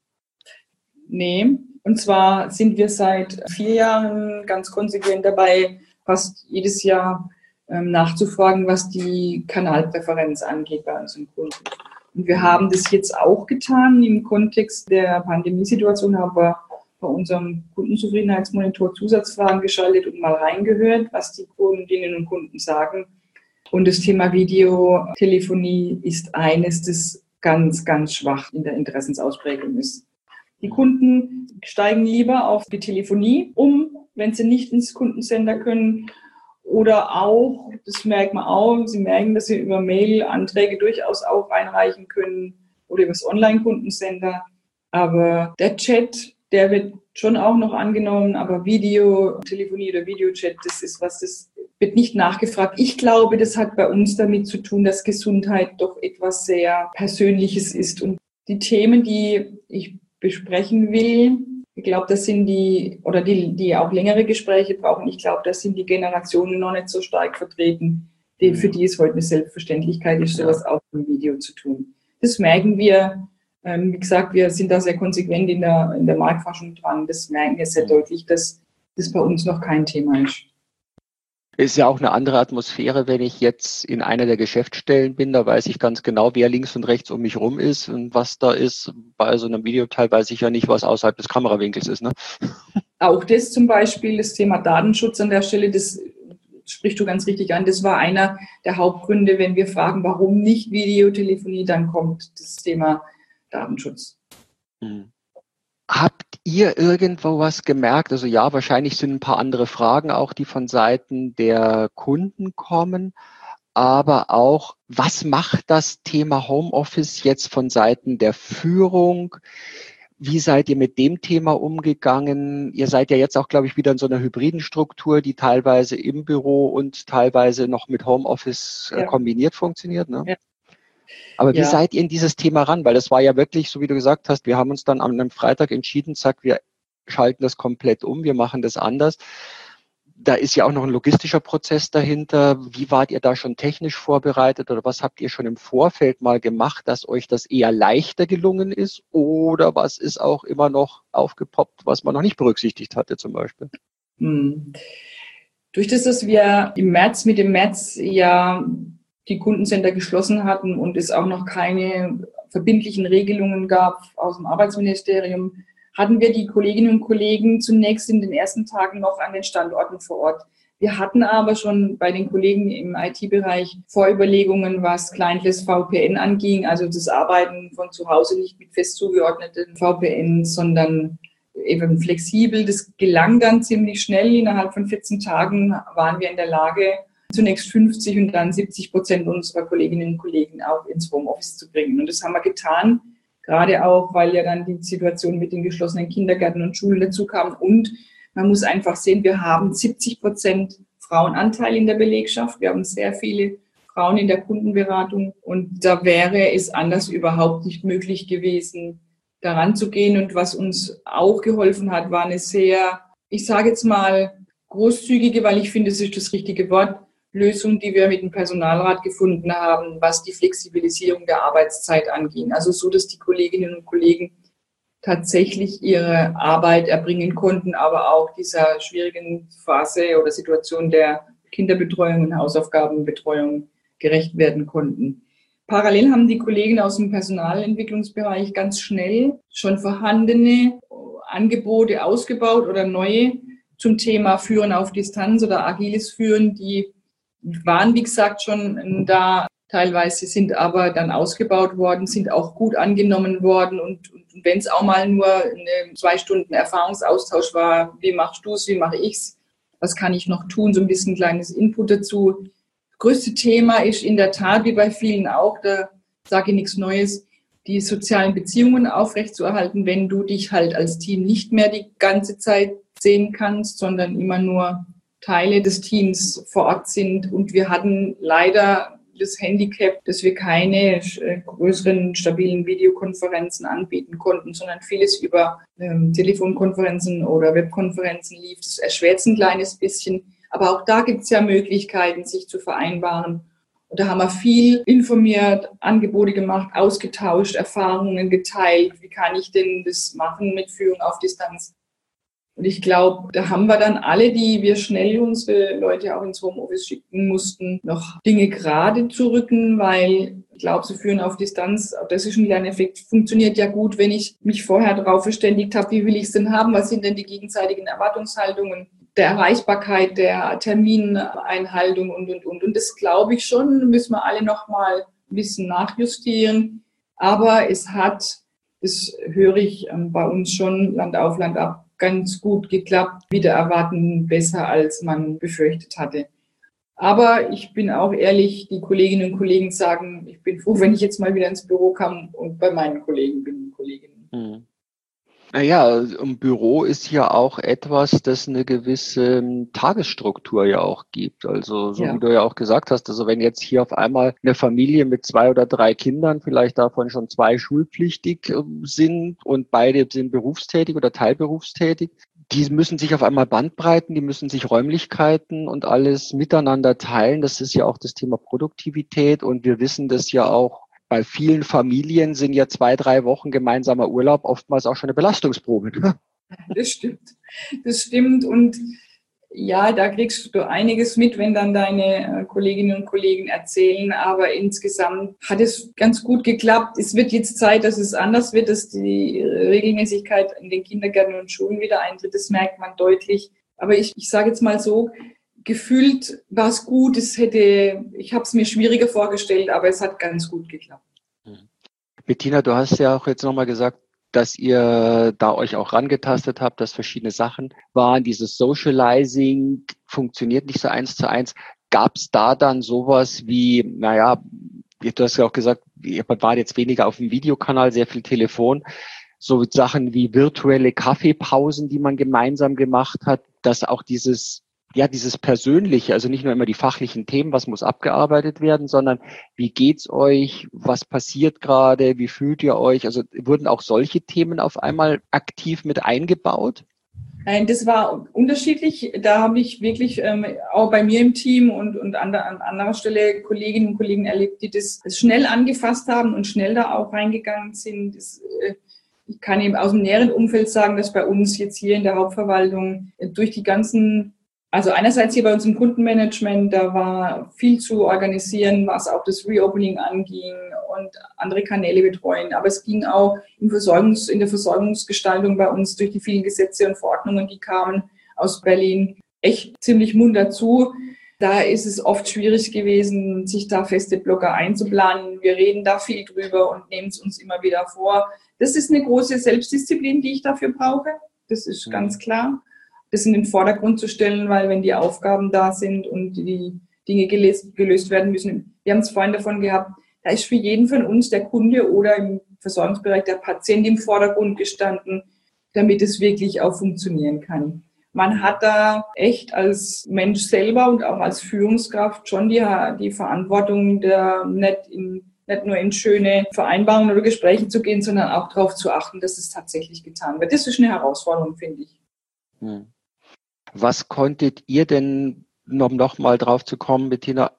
Nee, und zwar sind wir seit vier Jahren ganz konsequent dabei, fast jedes Jahr ähm, nachzufragen, was die Kanalpräferenz angeht bei unseren Kunden. Und wir haben das jetzt auch getan. Im Kontext der Pandemiesituation haben wir bei unserem Kundenzufriedenheitsmonitor Zusatzfragen geschaltet und mal reingehört, was die Kundinnen und Kunden sagen. Und das Thema Videotelefonie ist eines, das ganz, ganz schwach in der Interessensausprägung ist. Die Kunden steigen lieber auf die Telefonie um, wenn sie nicht ins Kundencenter können. Oder auch, das merkt man auch, sie merken, dass sie über Mail Anträge durchaus auch einreichen können oder über das Online-Kundencenter. Aber der Chat, der wird schon auch noch angenommen, aber Videotelefonie oder Videochat, das ist was, das wird nicht nachgefragt. Ich glaube, das hat bei uns damit zu tun, dass Gesundheit doch etwas sehr Persönliches ist. Und die Themen, die ich besprechen will, ich glaube, das sind die, oder die, die auch längere Gespräche brauchen, ich glaube, das sind die Generationen noch nicht so stark vertreten, die, für die es heute eine Selbstverständlichkeit ist, sowas ja. auch im Video zu tun. Das merken wir, ähm, wie gesagt, wir sind da sehr konsequent in der, in der Marktforschung dran, das merken wir sehr deutlich, dass das bei uns noch kein Thema ist. Ist ja auch eine andere Atmosphäre, wenn ich jetzt in einer der Geschäftsstellen bin, da weiß ich ganz genau, wer links und rechts um mich rum ist und was da ist. Bei so einem Videoteil weiß ich ja nicht, was außerhalb des Kamerawinkels ist, ne? Auch das zum Beispiel, das Thema Datenschutz an der Stelle, das sprichst du ganz richtig an. Das war einer der Hauptgründe, wenn wir fragen, warum nicht Videotelefonie, dann kommt das Thema Datenschutz. Mhm. Habt ihr irgendwo was gemerkt? Also ja, wahrscheinlich sind ein paar andere Fragen auch, die von Seiten der Kunden kommen. Aber auch, was macht das Thema Homeoffice jetzt von Seiten der Führung? Wie seid ihr mit dem Thema umgegangen? Ihr seid ja jetzt auch, glaube ich, wieder in so einer hybriden Struktur, die teilweise im Büro und teilweise noch mit Homeoffice ja. kombiniert funktioniert, ne? Ja. Aber wie ja. seid ihr in dieses Thema ran? Weil das war ja wirklich, so wie du gesagt hast, wir haben uns dann an einem Freitag entschieden, zack, wir schalten das komplett um, wir machen das anders. Da ist ja auch noch ein logistischer Prozess dahinter. Wie wart ihr da schon technisch vorbereitet oder was habt ihr schon im Vorfeld mal gemacht, dass euch das eher leichter gelungen ist? Oder was ist auch immer noch aufgepoppt, was man noch nicht berücksichtigt hatte zum Beispiel? Hm. Durch das, dass wir im März, mit dem März ja die Kundencenter geschlossen hatten und es auch noch keine verbindlichen Regelungen gab aus dem Arbeitsministerium, hatten wir die Kolleginnen und Kollegen zunächst in den ersten Tagen noch an den Standorten vor Ort. Wir hatten aber schon bei den Kollegen im I T-Bereich Vorüberlegungen, was Clientless V P N anging, also das Arbeiten von zu Hause nicht mit fest zugeordneten V P N, sondern eben flexibel. Das gelang dann ziemlich schnell. Innerhalb von vierzehn Tagen waren wir in der Lage, zunächst fünfzig und dann siebzig Prozent unserer Kolleginnen und Kollegen auch ins Homeoffice zu bringen. Und das haben wir getan, gerade auch, weil ja dann die Situation mit den geschlossenen Kindergärten und Schulen dazu kam. Und man muss einfach sehen, wir haben siebzig Prozent Frauenanteil in der Belegschaft. Wir haben sehr viele Frauen in der Kundenberatung. Und da wäre es anders überhaupt nicht möglich gewesen, daran zu gehen. Und was uns auch geholfen hat, war eine sehr, ich sage jetzt mal, großzügige, weil ich finde, das ist das richtige Wort, Lösung, die wir mit dem Personalrat gefunden haben, was die Flexibilisierung der Arbeitszeit anging. Also so, dass die Kolleginnen und Kollegen tatsächlich ihre Arbeit erbringen konnten, aber auch dieser schwierigen Phase oder Situation der Kinderbetreuung und Hausaufgabenbetreuung gerecht werden konnten. Parallel haben die Kollegen aus dem Personalentwicklungsbereich ganz schnell schon vorhandene Angebote ausgebaut oder neue zum Thema Führen auf Distanz oder agiles Führen. Die waren, wie gesagt, schon da. Teilweise sind aber dann ausgebaut worden, sind auch gut angenommen worden. Und, und wenn es auch mal nur eine zwei Stunden Erfahrungsaustausch war, wie machst du es, wie mache ich es, was kann ich noch tun, so ein bisschen ein kleines Input dazu. Das größte Thema ist in der Tat, wie bei vielen auch, da sage ich nichts Neues, die sozialen Beziehungen aufrechtzuerhalten, wenn du dich halt als Team nicht mehr die ganze Zeit sehen kannst, sondern immer nur Teile des Teams vor Ort sind. Und wir hatten leider das Handicap, dass wir keine größeren, stabilen Videokonferenzen anbieten konnten, sondern vieles über ähm, Telefonkonferenzen oder Webkonferenzen lief. Das erschwert es ein kleines bisschen. Aber auch da gibt es ja Möglichkeiten, sich zu vereinbaren. Und da haben wir viel informiert, Angebote gemacht, ausgetauscht, Erfahrungen geteilt. Wie kann ich denn das machen mit Führung auf Distanz? Und ich glaube, da haben wir dann alle, die wir schnell unsere Leute auch ins Homeoffice schicken mussten, noch Dinge gerade zu rücken, weil ich glaube, so Führen auf Distanz, auch das ist ein Lerneffekt, funktioniert ja gut, wenn ich mich vorher darauf verständigt habe, wie will ich es denn haben, was sind denn die gegenseitigen Erwartungshaltungen, der Erreichbarkeit, der Termineinhaltung und, und, und. Und das glaube ich schon, müssen wir alle noch mal ein bisschen nachjustieren. Aber es hat, das höre ich bei uns schon Land auf, Land ab, ganz gut geklappt, wieder erwarten besser, als man befürchtet hatte. Aber ich bin auch ehrlich, die Kolleginnen und Kollegen sagen, ich bin froh, wenn ich jetzt mal wieder ins Büro kam und bei meinen Kollegen bin, Kolleginnen. Hm. Naja, im Büro ist ja auch etwas, das eine gewisse Tagesstruktur ja auch gibt. Also so Ja. wie du ja auch gesagt hast, also wenn jetzt hier auf einmal eine Familie mit zwei oder drei Kindern, vielleicht davon schon zwei schulpflichtig sind und beide sind berufstätig oder teilberufstätig, die müssen sich auf einmal Bandbreiten, die müssen sich Räumlichkeiten und alles miteinander teilen. Das ist ja auch das Thema Produktivität und wir wissen das ja auch. Bei vielen Familien sind ja zwei, drei Wochen gemeinsamer Urlaub oftmals auch schon eine Belastungsprobe. Das stimmt. Das stimmt. Und ja, da kriegst du einiges mit, wenn dann deine Kolleginnen und Kollegen erzählen. Aber insgesamt hat es ganz gut geklappt. Es wird jetzt Zeit, dass es anders wird, dass die Regelmäßigkeit in den Kindergärten und Schulen wieder eintritt. Das merkt man deutlich. Aber ich, ich sage jetzt mal so, gefühlt war es gut. Es hätte, ich habe es mir schwieriger vorgestellt, aber es hat ganz gut geklappt. Bettina, du hast ja auch jetzt nochmal gesagt, dass ihr da euch auch rangetastet habt, dass verschiedene Sachen waren. Dieses Socializing funktioniert nicht so eins zu eins. Gab es da dann sowas wie, naja, du hast ja auch gesagt, ihr wart jetzt weniger auf dem Videokanal, sehr viel Telefon, so Sachen wie virtuelle Kaffeepausen, die man gemeinsam gemacht hat, dass auch dieses ja, dieses Persönliche, also nicht nur immer die fachlichen Themen, was muss abgearbeitet werden, sondern wie geht's euch, was passiert gerade, wie fühlt ihr euch? Also wurden auch solche Themen auf einmal aktiv mit eingebaut? Nein, das war unterschiedlich. Da habe ich wirklich ähm, auch bei mir im Team und, und an, der, an anderer Stelle Kolleginnen und Kollegen erlebt, die das schnell angefasst haben und schnell da auch reingegangen sind. Das, äh, ich kann eben aus dem näheren Umfeld sagen, dass bei uns jetzt hier in der Hauptverwaltung äh, durch die ganzen Also einerseits hier bei uns im Kundenmanagement, da war viel zu organisieren, was auch das Reopening anging und andere Kanäle betreuen. Aber es ging auch im Versorgungs-, in der Versorgungsgestaltung bei uns durch die vielen Gesetze und Verordnungen, die kamen aus Berlin, echt ziemlich munter zu. Da ist es oft schwierig gewesen, sich da feste Blocker einzuplanen. Wir reden da viel drüber und nehmen es uns immer wieder vor. Das ist eine große Selbstdisziplin, die ich dafür brauche. Das ist ganz klar. Das in den Vordergrund zu stellen, weil wenn die Aufgaben da sind und die Dinge gelöst, gelöst werden müssen, wir haben es vorhin davon gehabt, da ist für jeden von uns der Kunde oder im Versorgungsbereich der Patient im Vordergrund gestanden, damit es wirklich auch funktionieren kann. Man hat da echt als Mensch selber und auch als Führungskraft schon die, die Verantwortung, der nicht, in, nicht nur in schöne Vereinbarungen oder Gespräche zu gehen, sondern auch darauf zu achten, dass es tatsächlich getan wird. Das ist eine Herausforderung, finde ich. Was konntet ihr denn, um noch mal drauf zu kommen, Bettina,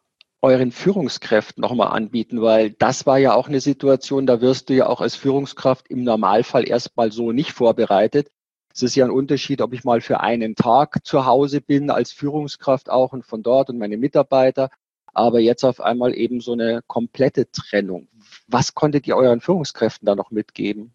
euren Führungskräften nochmal anbieten? Weil das war ja auch eine Situation, da wirst du ja auch als Führungskraft im Normalfall erstmal so nicht vorbereitet. Es ist ja ein Unterschied, ob ich mal für einen Tag zu Hause bin, als Führungskraft auch und von dort und meine Mitarbeiter. Aber jetzt auf einmal eben so eine komplette Trennung. Was konntet ihr euren Führungskräften da noch mitgeben?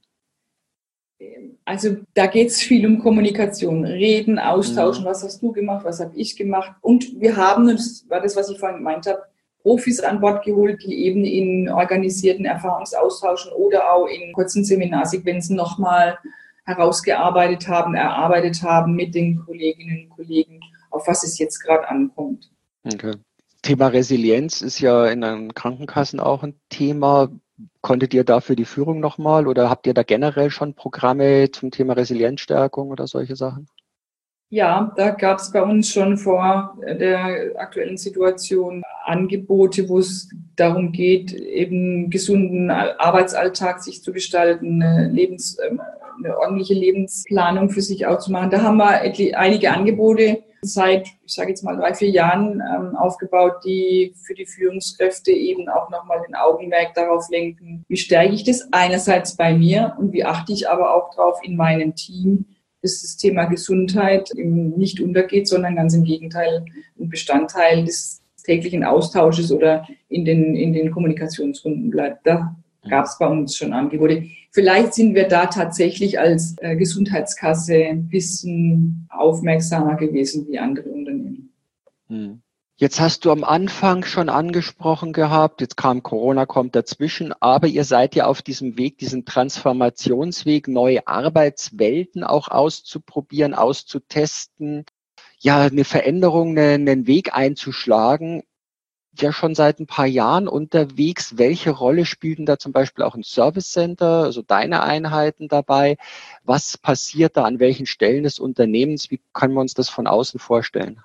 Also da geht es viel um Kommunikation, reden, austauschen, Mhm. was hast du gemacht, was habe ich gemacht. Und wir haben, das war das, was ich vorhin gemeint habe, Profis an Bord geholt, die eben in organisierten Erfahrungsaustauschen oder auch in kurzen Seminarsequenzen nochmal herausgearbeitet haben, erarbeitet haben mit den Kolleginnen und Kollegen, auf was es jetzt gerade ankommt. Okay. Thema Resilienz ist ja in den Krankenkassen auch ein Thema. Konntet ihr dafür die Führung nochmal oder habt ihr da generell schon Programme zum Thema Resilienzstärkung oder solche Sachen? Ja, da gab es bei uns schon vor der aktuellen Situation Angebote, wo es darum geht, eben gesunden Arbeitsalltag sich zu gestalten, eine, Lebens, eine ordentliche Lebensplanung für sich auch zu machen. Da haben wir einige Angebote seit, ich sage jetzt mal, drei, vier Jahren ähm, aufgebaut, die für die Führungskräfte eben auch nochmal den Augenmerk darauf lenken, wie stärke ich das einerseits bei mir und wie achte ich aber auch drauf in meinem Team, dass das Thema Gesundheit eben nicht untergeht, sondern ganz im Gegenteil ein Bestandteil des täglichen Austausches oder in den, in den Kommunikationsrunden bleibt. Da gab es bei uns schon Angebote. Vielleicht sind wir da tatsächlich als äh, Gesundheitskasse ein bisschen aufmerksamer gewesen wie andere Unternehmen. Hm. Jetzt hast du am Anfang schon angesprochen gehabt, jetzt kam Corona, kommt dazwischen, aber ihr seid ja auf diesem Weg, diesen Transformationsweg, neue Arbeitswelten auch auszuprobieren, auszutesten, ja, eine Veränderung, einen, einen Weg einzuschlagen, ja schon seit ein paar Jahren unterwegs. Welche Rolle spielten da zum Beispiel auch ein Service Center, also deine Einheiten dabei? Was passiert da an welchen Stellen des Unternehmens? Wie können wir uns das von außen vorstellen?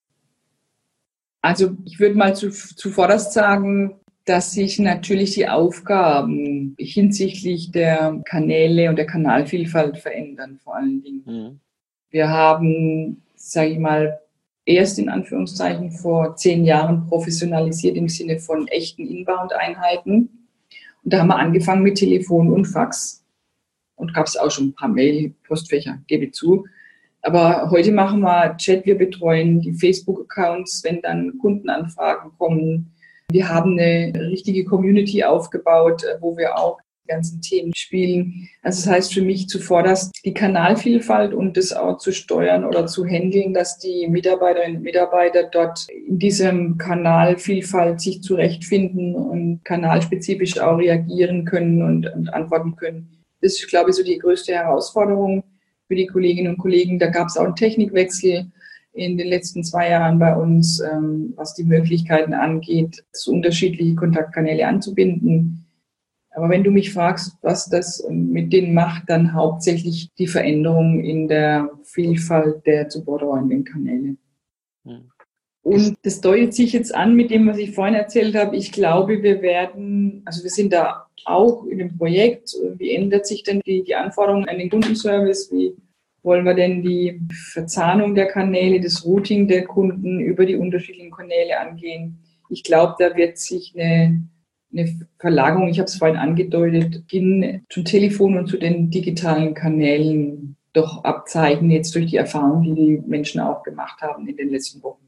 Also ich würde mal zu, zuvorderst sagen, dass sich natürlich die Aufgaben hinsichtlich der Kanäle und der Kanalvielfalt verändern, vor allen Dingen. Mhm. Wir haben, sage ich mal, erst in Anführungszeichen vor zehn Jahren professionalisiert im Sinne von echten Inbound-Einheiten. Und da haben wir angefangen mit Telefon und Fax. Und gab es auch schon ein paar Mail-Postfächer, gebe ich zu. Aber heute machen wir Chat, wir betreuen die Facebook-Accounts, wenn dann Kundenanfragen kommen. Wir haben eine richtige Community aufgebaut, wo wir auch die ganzen Themen spielen. Also das heißt für mich zuvorderst die Kanalvielfalt und das auch zu steuern oder zu handeln, dass die Mitarbeiterinnen und Mitarbeiter dort in diesem Kanalvielfalt sich zurechtfinden und kanalspezifisch auch reagieren können und, und antworten können. Das ist, glaube ich, so die größte Herausforderung für die Kolleginnen und Kollegen. Da gab es auch einen Technikwechsel in den letzten zwei Jahren bei uns, ähm, was die Möglichkeiten angeht, so unterschiedliche Kontaktkanäle anzubinden. Aber wenn du mich fragst, was das mit denen macht, dann hauptsächlich die Veränderung in der Vielfalt der zu betreuenden Kanäle. Hm. Und das deutet sich jetzt an mit dem, was ich vorhin erzählt habe. Ich glaube, wir werden, also wir sind da auch in dem Projekt, wie ändert sich denn die, die Anforderungen an den Kundenservice, wie wollen wir denn die Verzahnung der Kanäle, das Routing der Kunden über die unterschiedlichen Kanäle angehen. Ich glaube, da wird sich eine, eine Verlagerung, ich habe es vorhin angedeutet, hin zum Telefon und zu den digitalen Kanälen doch abzeichnen, jetzt durch die Erfahrung, die die Menschen auch gemacht haben in den letzten Wochen.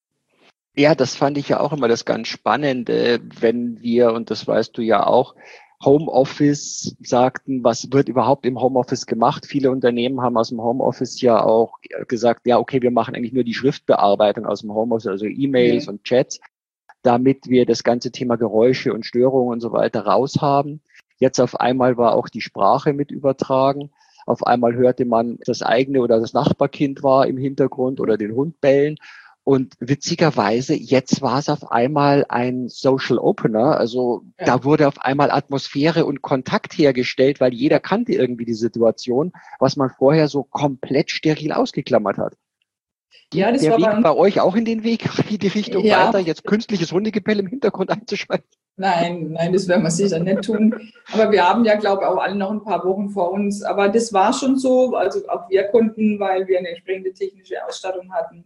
Ja, das fand ich ja auch immer das ganz Spannende, wenn wir, und das weißt du ja auch, Homeoffice sagten, was wird überhaupt im Homeoffice gemacht? Viele Unternehmen haben aus dem Homeoffice ja auch gesagt, ja, okay, wir machen eigentlich nur die Schriftbearbeitung aus dem Homeoffice, also E-Mails mhm. und Chats, damit wir das ganze Thema Geräusche und Störungen und so weiter raus haben. Jetzt auf einmal war auch die Sprache mit übertragen. Auf einmal hörte man, das eigene oder das Nachbarkind war im Hintergrund oder den Hund bellen. Und witzigerweise, jetzt war es auf einmal ein Social Opener. Also ja. Da wurde auf einmal Atmosphäre und Kontakt hergestellt, weil jeder kannte irgendwie die Situation, was man vorher so komplett steril ausgeklammert hat. Ja, das der war Weg bei, bei euch auch in den Weg, in die Richtung ja. weiter, jetzt künstliches Hundegebell im Hintergrund einzuschalten? Nein, nein, das werden wir sicher nicht tun. Aber wir haben ja, glaube ich, auch alle noch ein paar Wochen vor uns. Aber das war schon so. Also auch wir konnten, weil wir eine entsprechende technische Ausstattung hatten,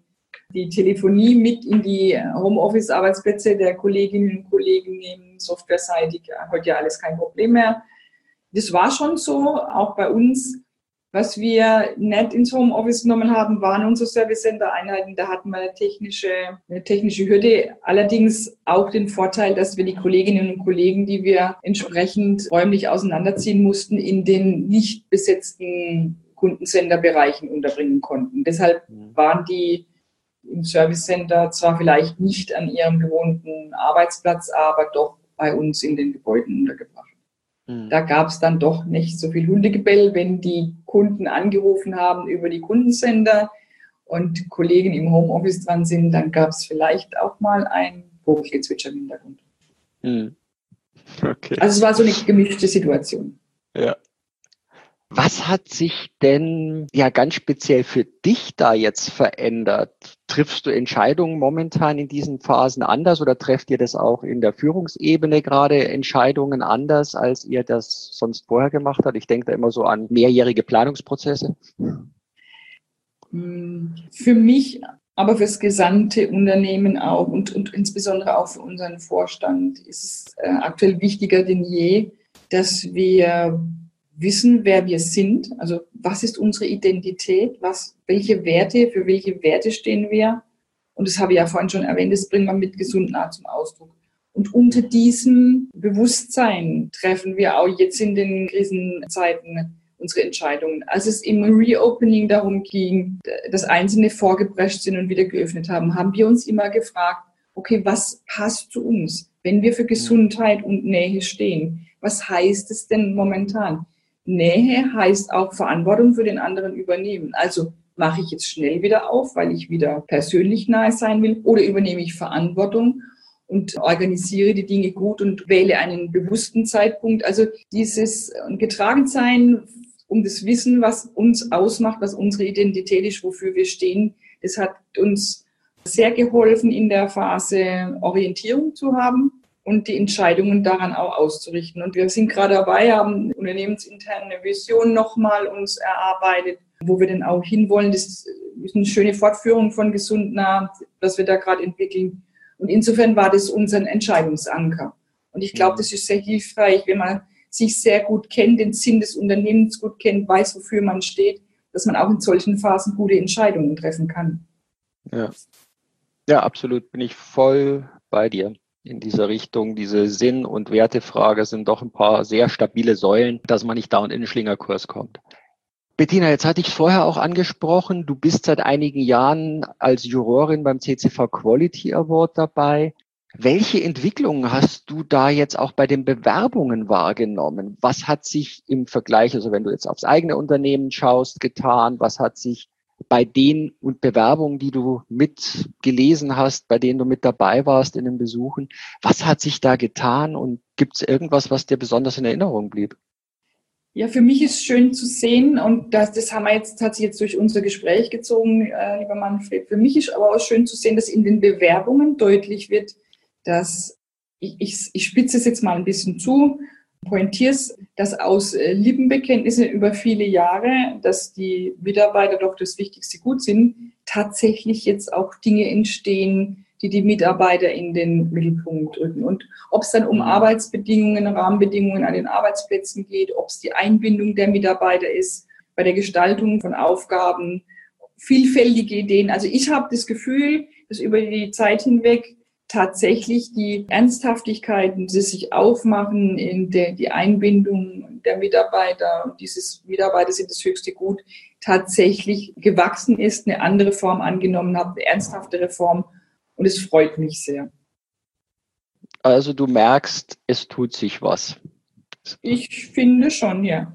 die Telefonie mit in die Homeoffice-Arbeitsplätze der Kolleginnen und Kollegen nehmen, softwareseitig, heute ja alles kein Problem mehr. Das war schon so, auch bei uns. Was wir nicht ins Homeoffice genommen haben, waren unsere Service-Center-Einheiten. Da hatten wir eine technische, eine technische Hürde. Allerdings auch den Vorteil, dass wir die Kolleginnen und Kollegen, die wir entsprechend räumlich auseinanderziehen mussten, in den nicht besetzten Kundencenter-Bereichen unterbringen konnten. Deshalb waren die im Service-Center zwar vielleicht nicht an ihrem gewohnten Arbeitsplatz, aber doch bei uns in den Gebäuden untergebracht. Da gab es dann doch nicht so viel Hundegebell, wenn die Kunden angerufen haben über die Kundencenter und Kollegen im Homeoffice dran sind, dann gab es vielleicht auch mal ein Vogelgezwitscher im Hintergrund. Hm. Okay. Also es war so eine gemischte Situation. Ja. Was hat sich denn ja ganz speziell für dich da jetzt verändert? Triffst du Entscheidungen momentan in diesen Phasen anders oder trefft ihr das auch in der Führungsebene gerade Entscheidungen anders, als ihr das sonst vorher gemacht habt? Ich denke da immer so an mehrjährige Planungsprozesse. Für mich, aber fürs gesamte Unternehmen auch und, und insbesondere auch für unseren Vorstand ist es äh, aktuell wichtiger denn je, dass wir wissen, wer wir sind, also was ist unsere Identität, was, welche Werte, für welche Werte stehen wir. Und das habe ich ja vorhin schon erwähnt, das bringen wir mit gesundem Art zum Ausdruck. Und unter diesem Bewusstsein treffen wir auch jetzt in den Krisenzeiten unsere Entscheidungen. Als es im Reopening darum ging, dass Einzelne vorgeprescht sind und wieder geöffnet haben, haben wir uns immer gefragt, okay, was passt zu uns, wenn wir für Gesundheit und Nähe stehen? Was heißt es denn momentan? Nähe heißt auch Verantwortung für den anderen übernehmen. Also mache ich jetzt schnell wieder auf, weil ich wieder persönlich nahe sein will, oder übernehme ich Verantwortung und organisiere die Dinge gut und wähle einen bewussten Zeitpunkt. Also dieses Getragensein um das Wissen, was uns ausmacht, was unsere Identität ist, wofür wir stehen, das hat uns sehr geholfen, in der Phase Orientierung zu haben und die Entscheidungen daran auch auszurichten. Und wir sind gerade dabei, haben unternehmensintern eine Vision nochmal uns erarbeitet, wo wir denn auch hinwollen. Das ist eine schöne Fortführung von Gesundnah, was wir da gerade entwickeln. Und insofern war das unser Entscheidungsanker. Und ich glaube, das ist sehr hilfreich, wenn man sich sehr gut kennt, den Sinn des Unternehmens gut kennt, weiß, wofür man steht, dass man auch in solchen Phasen gute Entscheidungen treffen kann. Ja, ja, absolut, bin ich voll bei dir. In dieser Richtung, diese Sinn- und Wertefrage sind doch ein paar sehr stabile Säulen, dass man nicht dauernd in den Schlingerkurs kommt. Bettina, jetzt hatte ich vorher auch angesprochen, du bist seit einigen Jahren als Jurorin beim C C V Quality Award dabei. Welche Entwicklungen hast du da jetzt auch bei den Bewerbungen wahrgenommen? Was hat sich im Vergleich, also wenn du jetzt aufs eigene Unternehmen schaust, getan? Was hat sich bei den und Bewerbungen, die du mitgelesen hast, bei denen du mit dabei warst in den Besuchen, was hat sich da getan und gibt es irgendwas, was dir besonders in Erinnerung blieb? Ja, für mich ist schön zu sehen und das, das haben wir jetzt, hat sich jetzt durch unser Gespräch gezogen, äh, lieber Manfred. Für mich ist aber auch schön zu sehen, dass in den Bewerbungen deutlich wird, dass ich, ich, ich spitze es jetzt mal ein bisschen zu, pointierst, dass aus Lippenbekenntnissen über viele Jahre, dass die Mitarbeiter doch das wichtigste Gut sind, tatsächlich jetzt auch Dinge entstehen, die die Mitarbeiter in den Mittelpunkt rücken. Und ob es dann um Arbeitsbedingungen, Rahmenbedingungen an den Arbeitsplätzen geht, ob es die Einbindung der Mitarbeiter ist, bei der Gestaltung von Aufgaben, vielfältige Ideen. Also ich habe das Gefühl, dass über die Zeit hinweg tatsächlich die Ernsthaftigkeiten, die sich aufmachen in der die Einbindung der Mitarbeiter und dieses Mitarbeiter sind das höchste Gut, tatsächlich gewachsen ist, eine andere Form angenommen hat, eine ernsthaftere Form. Und es freut mich sehr. Also du merkst, es tut sich was. Ich finde schon, ja.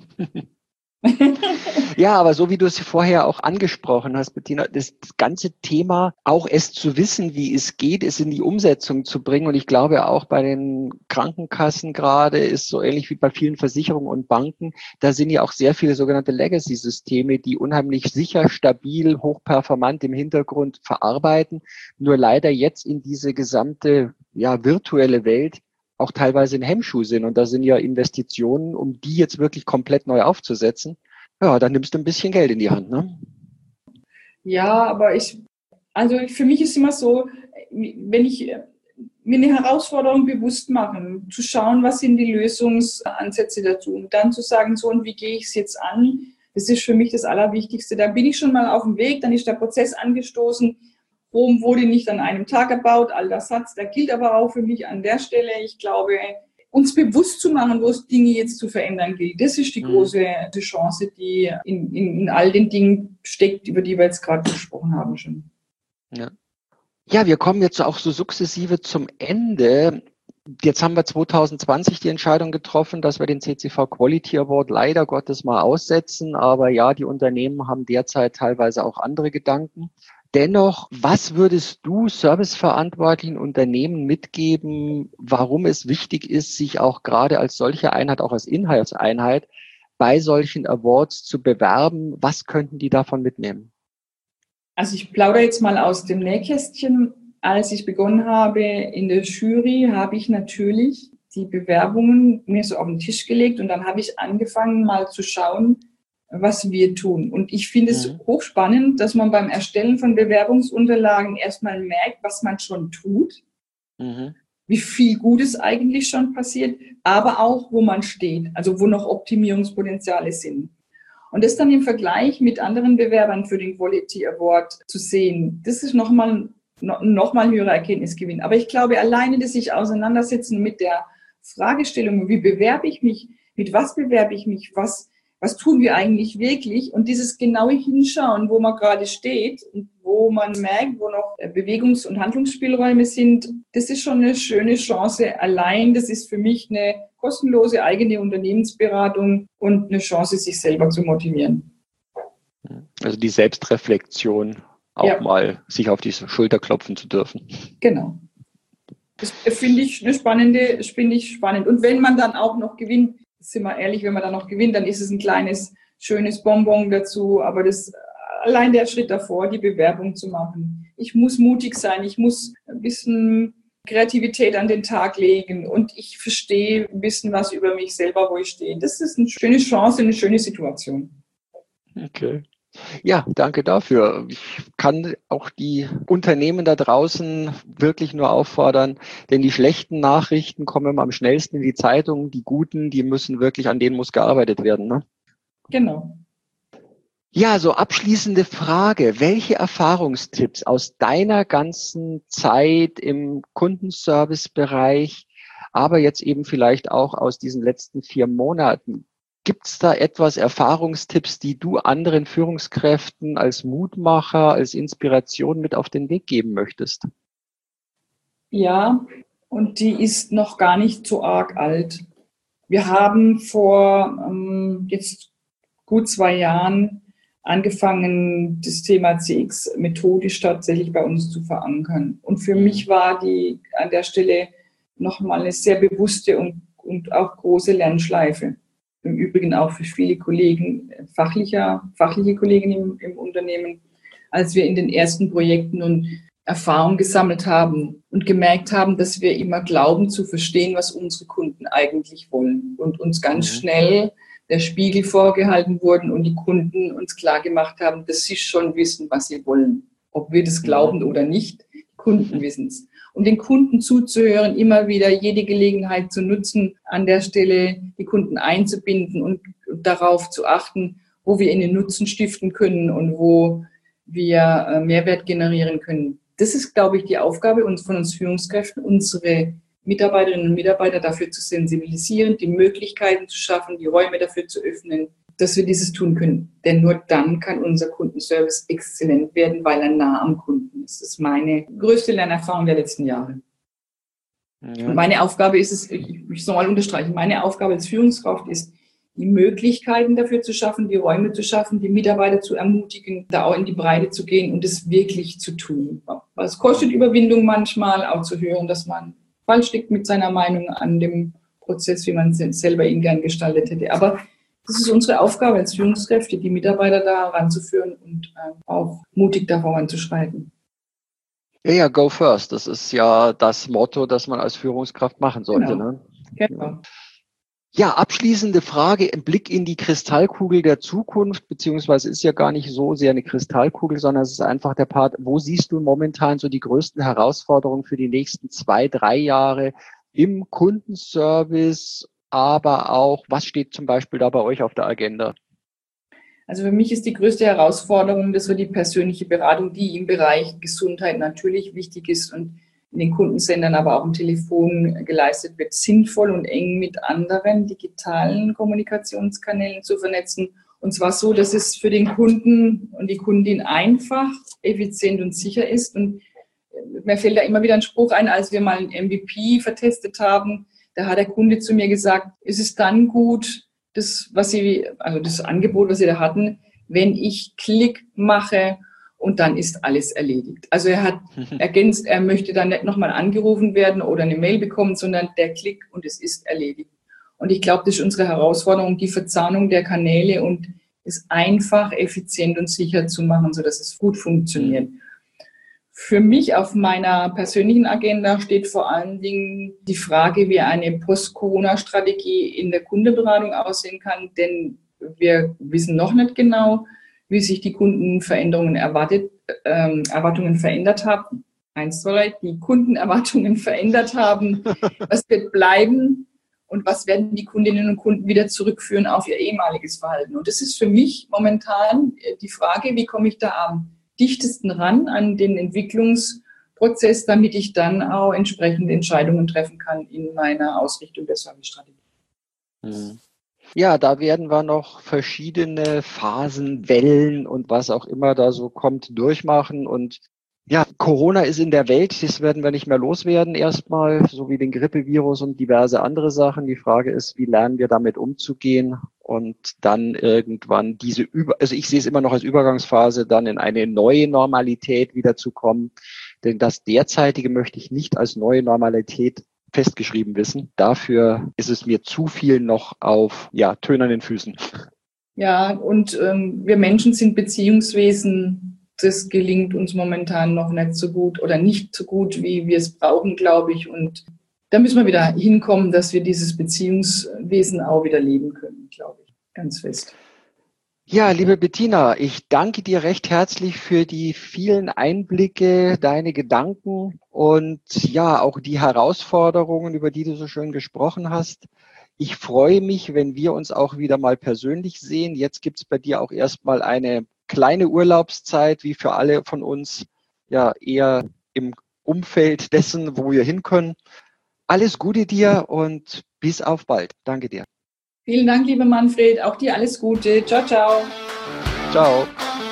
Ja, aber so wie du es vorher auch angesprochen hast, Bettina, das ganze Thema, auch es zu wissen, wie es geht, es in die Umsetzung zu bringen. Und ich glaube auch bei den Krankenkassen gerade ist so ähnlich wie bei vielen Versicherungen und Banken. Da sind ja auch sehr viele sogenannte Legacy-Systeme, die unheimlich sicher, stabil, hochperformant im Hintergrund verarbeiten. Nur leider jetzt in diese gesamte, ja, virtuelle Welt auch teilweise ein Hemmschuh sind. Und da sind ja Investitionen, um die jetzt wirklich komplett neu aufzusetzen. Ja, dann nimmst du ein bisschen Geld in die Hand, ne? Ja, aber ich, Also für mich ist immer so, wenn ich mir eine Herausforderung bewusst machen, zu schauen, was sind die Lösungsansätze dazu und dann zu sagen, so und wie gehe ich es jetzt an, das ist für mich das Allerwichtigste. Da bin ich schon mal auf dem Weg, dann ist der Prozess angestoßen. Rom wurde nicht an einem Tag erbaut, all das Satz, der gilt aber auch für mich an der Stelle. Ich glaube, uns bewusst zu machen, wo es Dinge jetzt zu verändern gilt, das ist die große die Chance, die in, in, in all den Dingen steckt, über die wir jetzt gerade gesprochen haben schon. Ja. Ja, wir kommen jetzt auch so sukzessive zum Ende. Jetzt haben wir zwanzig zwanzig die Entscheidung getroffen, dass wir den C C V Quality Award leider Gottes mal aussetzen. Aber ja, die Unternehmen haben derzeit teilweise auch andere Gedanken. Dennoch, was würdest du serviceverantwortlichen Unternehmen mitgeben, warum es wichtig ist, sich auch gerade als solche Einheit, auch als Inhaltseinheit, bei solchen Awards zu bewerben? Was könnten die davon mitnehmen? Also ich plaudere jetzt mal aus dem Nähkästchen. Als ich begonnen habe in der Jury, habe ich natürlich die Bewerbungen mir so auf den Tisch gelegt und dann habe ich angefangen, mal zu schauen, was wir tun. Und ich finde es mhm. hochspannend, dass man beim Erstellen von Bewerbungsunterlagen erstmal merkt, was man schon tut, mhm. wie viel Gutes eigentlich schon passiert, aber auch, wo man steht, also wo noch Optimierungspotenziale sind. Und das dann im Vergleich mit anderen Bewerbern für den Quality Award zu sehen, das ist nochmal noch mal ein höherer Erkenntnisgewinn. Aber ich glaube, alleine das sich auseinandersetzen mit der Fragestellung, wie bewerbe ich mich, mit was bewerbe ich mich, was, was tun wir eigentlich wirklich und dieses genaue Hinschauen, wo man gerade steht und wo man merkt, wo noch Bewegungs- und Handlungsspielräume sind, das ist schon eine schöne Chance. Allein, das ist für mich eine kostenlose eigene Unternehmensberatung und eine Chance, sich selber zu motivieren. Also die Selbstreflexion, auch ja. mal sich auf die Schulter klopfen zu dürfen. Genau. Das finde ich eine spannende, finde ich spannend. Und wenn man dann auch noch gewinnt, sind wir ehrlich, wenn man dann noch gewinnt, dann ist es ein kleines, schönes Bonbon dazu. Aber das allein der Schritt davor, die Bewerbung zu machen. Ich muss mutig sein, ich muss ein bisschen Kreativität an den Tag legen und ich verstehe ein bisschen was über mich selber, wo ich stehe. Das ist eine schöne Chance, eine schöne Situation. Okay. Ja, danke dafür. Ich kann auch die Unternehmen da draußen wirklich nur auffordern, denn die schlechten Nachrichten kommen immer am schnellsten in die Zeitung. Die guten, die müssen wirklich, an denen muss gearbeitet werden, ne? Genau. Ja, so abschließende Frage. Welche Erfahrungstipps aus deiner ganzen Zeit im Kundenservice-Bereich, aber jetzt eben vielleicht auch aus diesen letzten vier Monaten, gibt es da etwas, Erfahrungstipps, die du anderen Führungskräften als Mutmacher, als Inspiration mit auf den Weg geben möchtest? Ja, und die ist noch gar nicht so arg alt. Wir haben vor ähm, jetzt gut zwei Jahren angefangen, das Thema C X methodisch tatsächlich bei uns zu verankern. Und für mhm. mich war die an der Stelle nochmal eine sehr bewusste und, und auch große Lernschleife. Im Übrigen auch für viele Kollegen, fachlicher, fachliche Kollegen im, im Unternehmen, als wir in den ersten Projekten nun Erfahrung gesammelt haben und gemerkt haben, dass wir immer glauben zu verstehen, was unsere Kunden eigentlich wollen und uns ganz mhm. schnell der Spiegel vorgehalten wurden und die Kunden uns klar gemacht haben, dass sie schon wissen, was sie wollen. Ob wir das glauben mhm. oder nicht, die Kunden wissen es. Und den Kunden zuzuhören, immer wieder jede Gelegenheit zu nutzen, an der Stelle die Kunden einzubinden und darauf zu achten, wo wir ihnen Nutzen stiften können und wo wir Mehrwert generieren können. Das ist, glaube ich, die Aufgabe uns von uns Führungskräften, unsere Mitarbeiterinnen und Mitarbeiter dafür zu sensibilisieren, die Möglichkeiten zu schaffen, die Räume dafür zu öffnen, dass wir dieses tun können. Denn nur dann kann unser Kundenservice exzellent werden, weil er nah am Kunden ist. Das ist meine größte Lernerfahrung der letzten Jahre. Ja. Und meine Aufgabe ist es, ich, ich soll mal unterstreichen, meine Aufgabe als Führungskraft ist, die Möglichkeiten dafür zu schaffen, die Räume zu schaffen, die Mitarbeiter zu ermutigen, da auch in die Breite zu gehen und es wirklich zu tun. Es kostet Überwindung manchmal, auch zu hören, dass man falsch liegt mit seiner Meinung an dem Prozess, wie man selber ihn gern gestaltet hätte. Aber das ist unsere Aufgabe als Führungskräfte, die Mitarbeiter da ranzuführen und äh, auch mutig da voranzuschreiten. Ja, ja, go first. Das ist ja das Motto, das man als Führungskraft machen sollte. Genau. Ne? Genau. Ja, abschließende Frage, ein Blick in die Kristallkugel der Zukunft, beziehungsweise ist ja gar nicht so sehr eine Kristallkugel, sondern es ist einfach der Part, wo siehst du momentan so die größten Herausforderungen für die nächsten zwei, drei Jahre im Kundenservice, aber auch, was steht zum Beispiel da bei euch auf der Agenda? Also für mich ist die größte Herausforderung, dass so die persönliche Beratung, die im Bereich Gesundheit natürlich wichtig ist und in den Kundensendern, aber auch am Telefon geleistet wird, sinnvoll und eng mit anderen digitalen Kommunikationskanälen zu vernetzen. Und zwar so, dass es für den Kunden und die Kundin einfach, effizient und sicher ist. Und mir fällt da immer wieder ein Spruch ein, als wir mal ein M V P vertestet haben, da hat der Kunde zu mir gesagt, es ist dann gut, das, was Sie, also das Angebot, was Sie da hatten, wenn ich Klick mache, und dann ist alles erledigt. Also er hat ergänzt, er möchte dann nicht nochmal angerufen werden oder eine Mail bekommen, sondern der Klick und es ist erledigt. Und ich glaube, das ist unsere Herausforderung, die Verzahnung der Kanäle und es einfach, effizient und sicher zu machen, sodass es gut funktioniert. Für mich auf meiner persönlichen Agenda steht vor allen Dingen die Frage, wie eine Post-Corona-Strategie in der Kundenberatung aussehen kann, denn wir wissen noch nicht genau, wie sich die Kundenveränderungen erwartet, ähm, Erwartungen verändert haben. Eins, zwei, die Kundenerwartungen verändert haben. Was wird bleiben und was werden die Kundinnen und Kunden wieder zurückführen auf ihr ehemaliges Verhalten? Und das ist für mich momentan die Frage, wie komme ich da am dichtesten ran an den Entwicklungsprozess, damit ich dann auch entsprechende Entscheidungen treffen kann in meiner Ausrichtung der Servicestrategie. Mhm. Ja, da werden wir noch verschiedene Phasen, Wellen und was auch immer da so kommt, durchmachen. Und ja, Corona ist in der Welt, das werden wir nicht mehr loswerden erstmal, so wie den Grippevirus und diverse andere Sachen. Die Frage ist, wie lernen wir damit umzugehen und dann irgendwann diese, Über also ich sehe es immer noch als Übergangsphase, dann in eine neue Normalität wiederzukommen. Denn das derzeitige möchte ich nicht als neue Normalität festgeschrieben wissen. Dafür ist es mir zu viel noch auf ja, tönernen Füßen. Ja, und ähm, wir Menschen sind Beziehungswesen. Das gelingt uns momentan noch nicht so gut oder nicht so gut, wie wir es brauchen, glaube ich. Und da müssen wir wieder hinkommen, dass wir dieses Beziehungswesen auch wieder leben können, glaube ich, ganz fest. Ja, liebe Bettina, ich danke dir recht herzlich für die vielen Einblicke, deine Gedanken und ja, auch die Herausforderungen, über die du so schön gesprochen hast. Ich freue mich, wenn wir uns auch wieder mal persönlich sehen. Jetzt gibt's bei dir auch erstmal eine kleine Urlaubszeit, wie für alle von uns, ja, eher im Umfeld dessen, wo wir hin können. Alles Gute dir und bis auf bald. Danke dir. Vielen Dank, lieber Manfred. Auch dir alles Gute. Ciao, ciao. Ciao.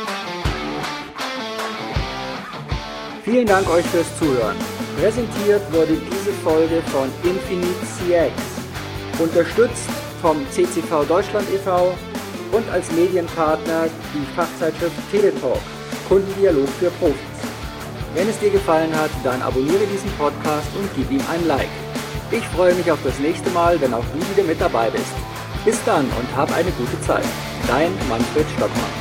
Vielen Dank euch fürs Zuhören. Präsentiert wurde diese Folge von Infinite C X, unterstützt vom C C V Deutschland e V und als Medienpartner die Fachzeitschrift Teletalk, Kundendialog für Profis. Wenn es dir gefallen hat, dann abonniere diesen Podcast und gib ihm ein Like. Ich freue mich auf das nächste Mal, wenn auch du wieder mit dabei bist. Bis dann und hab eine gute Zeit. Dein Manfred Stockmann.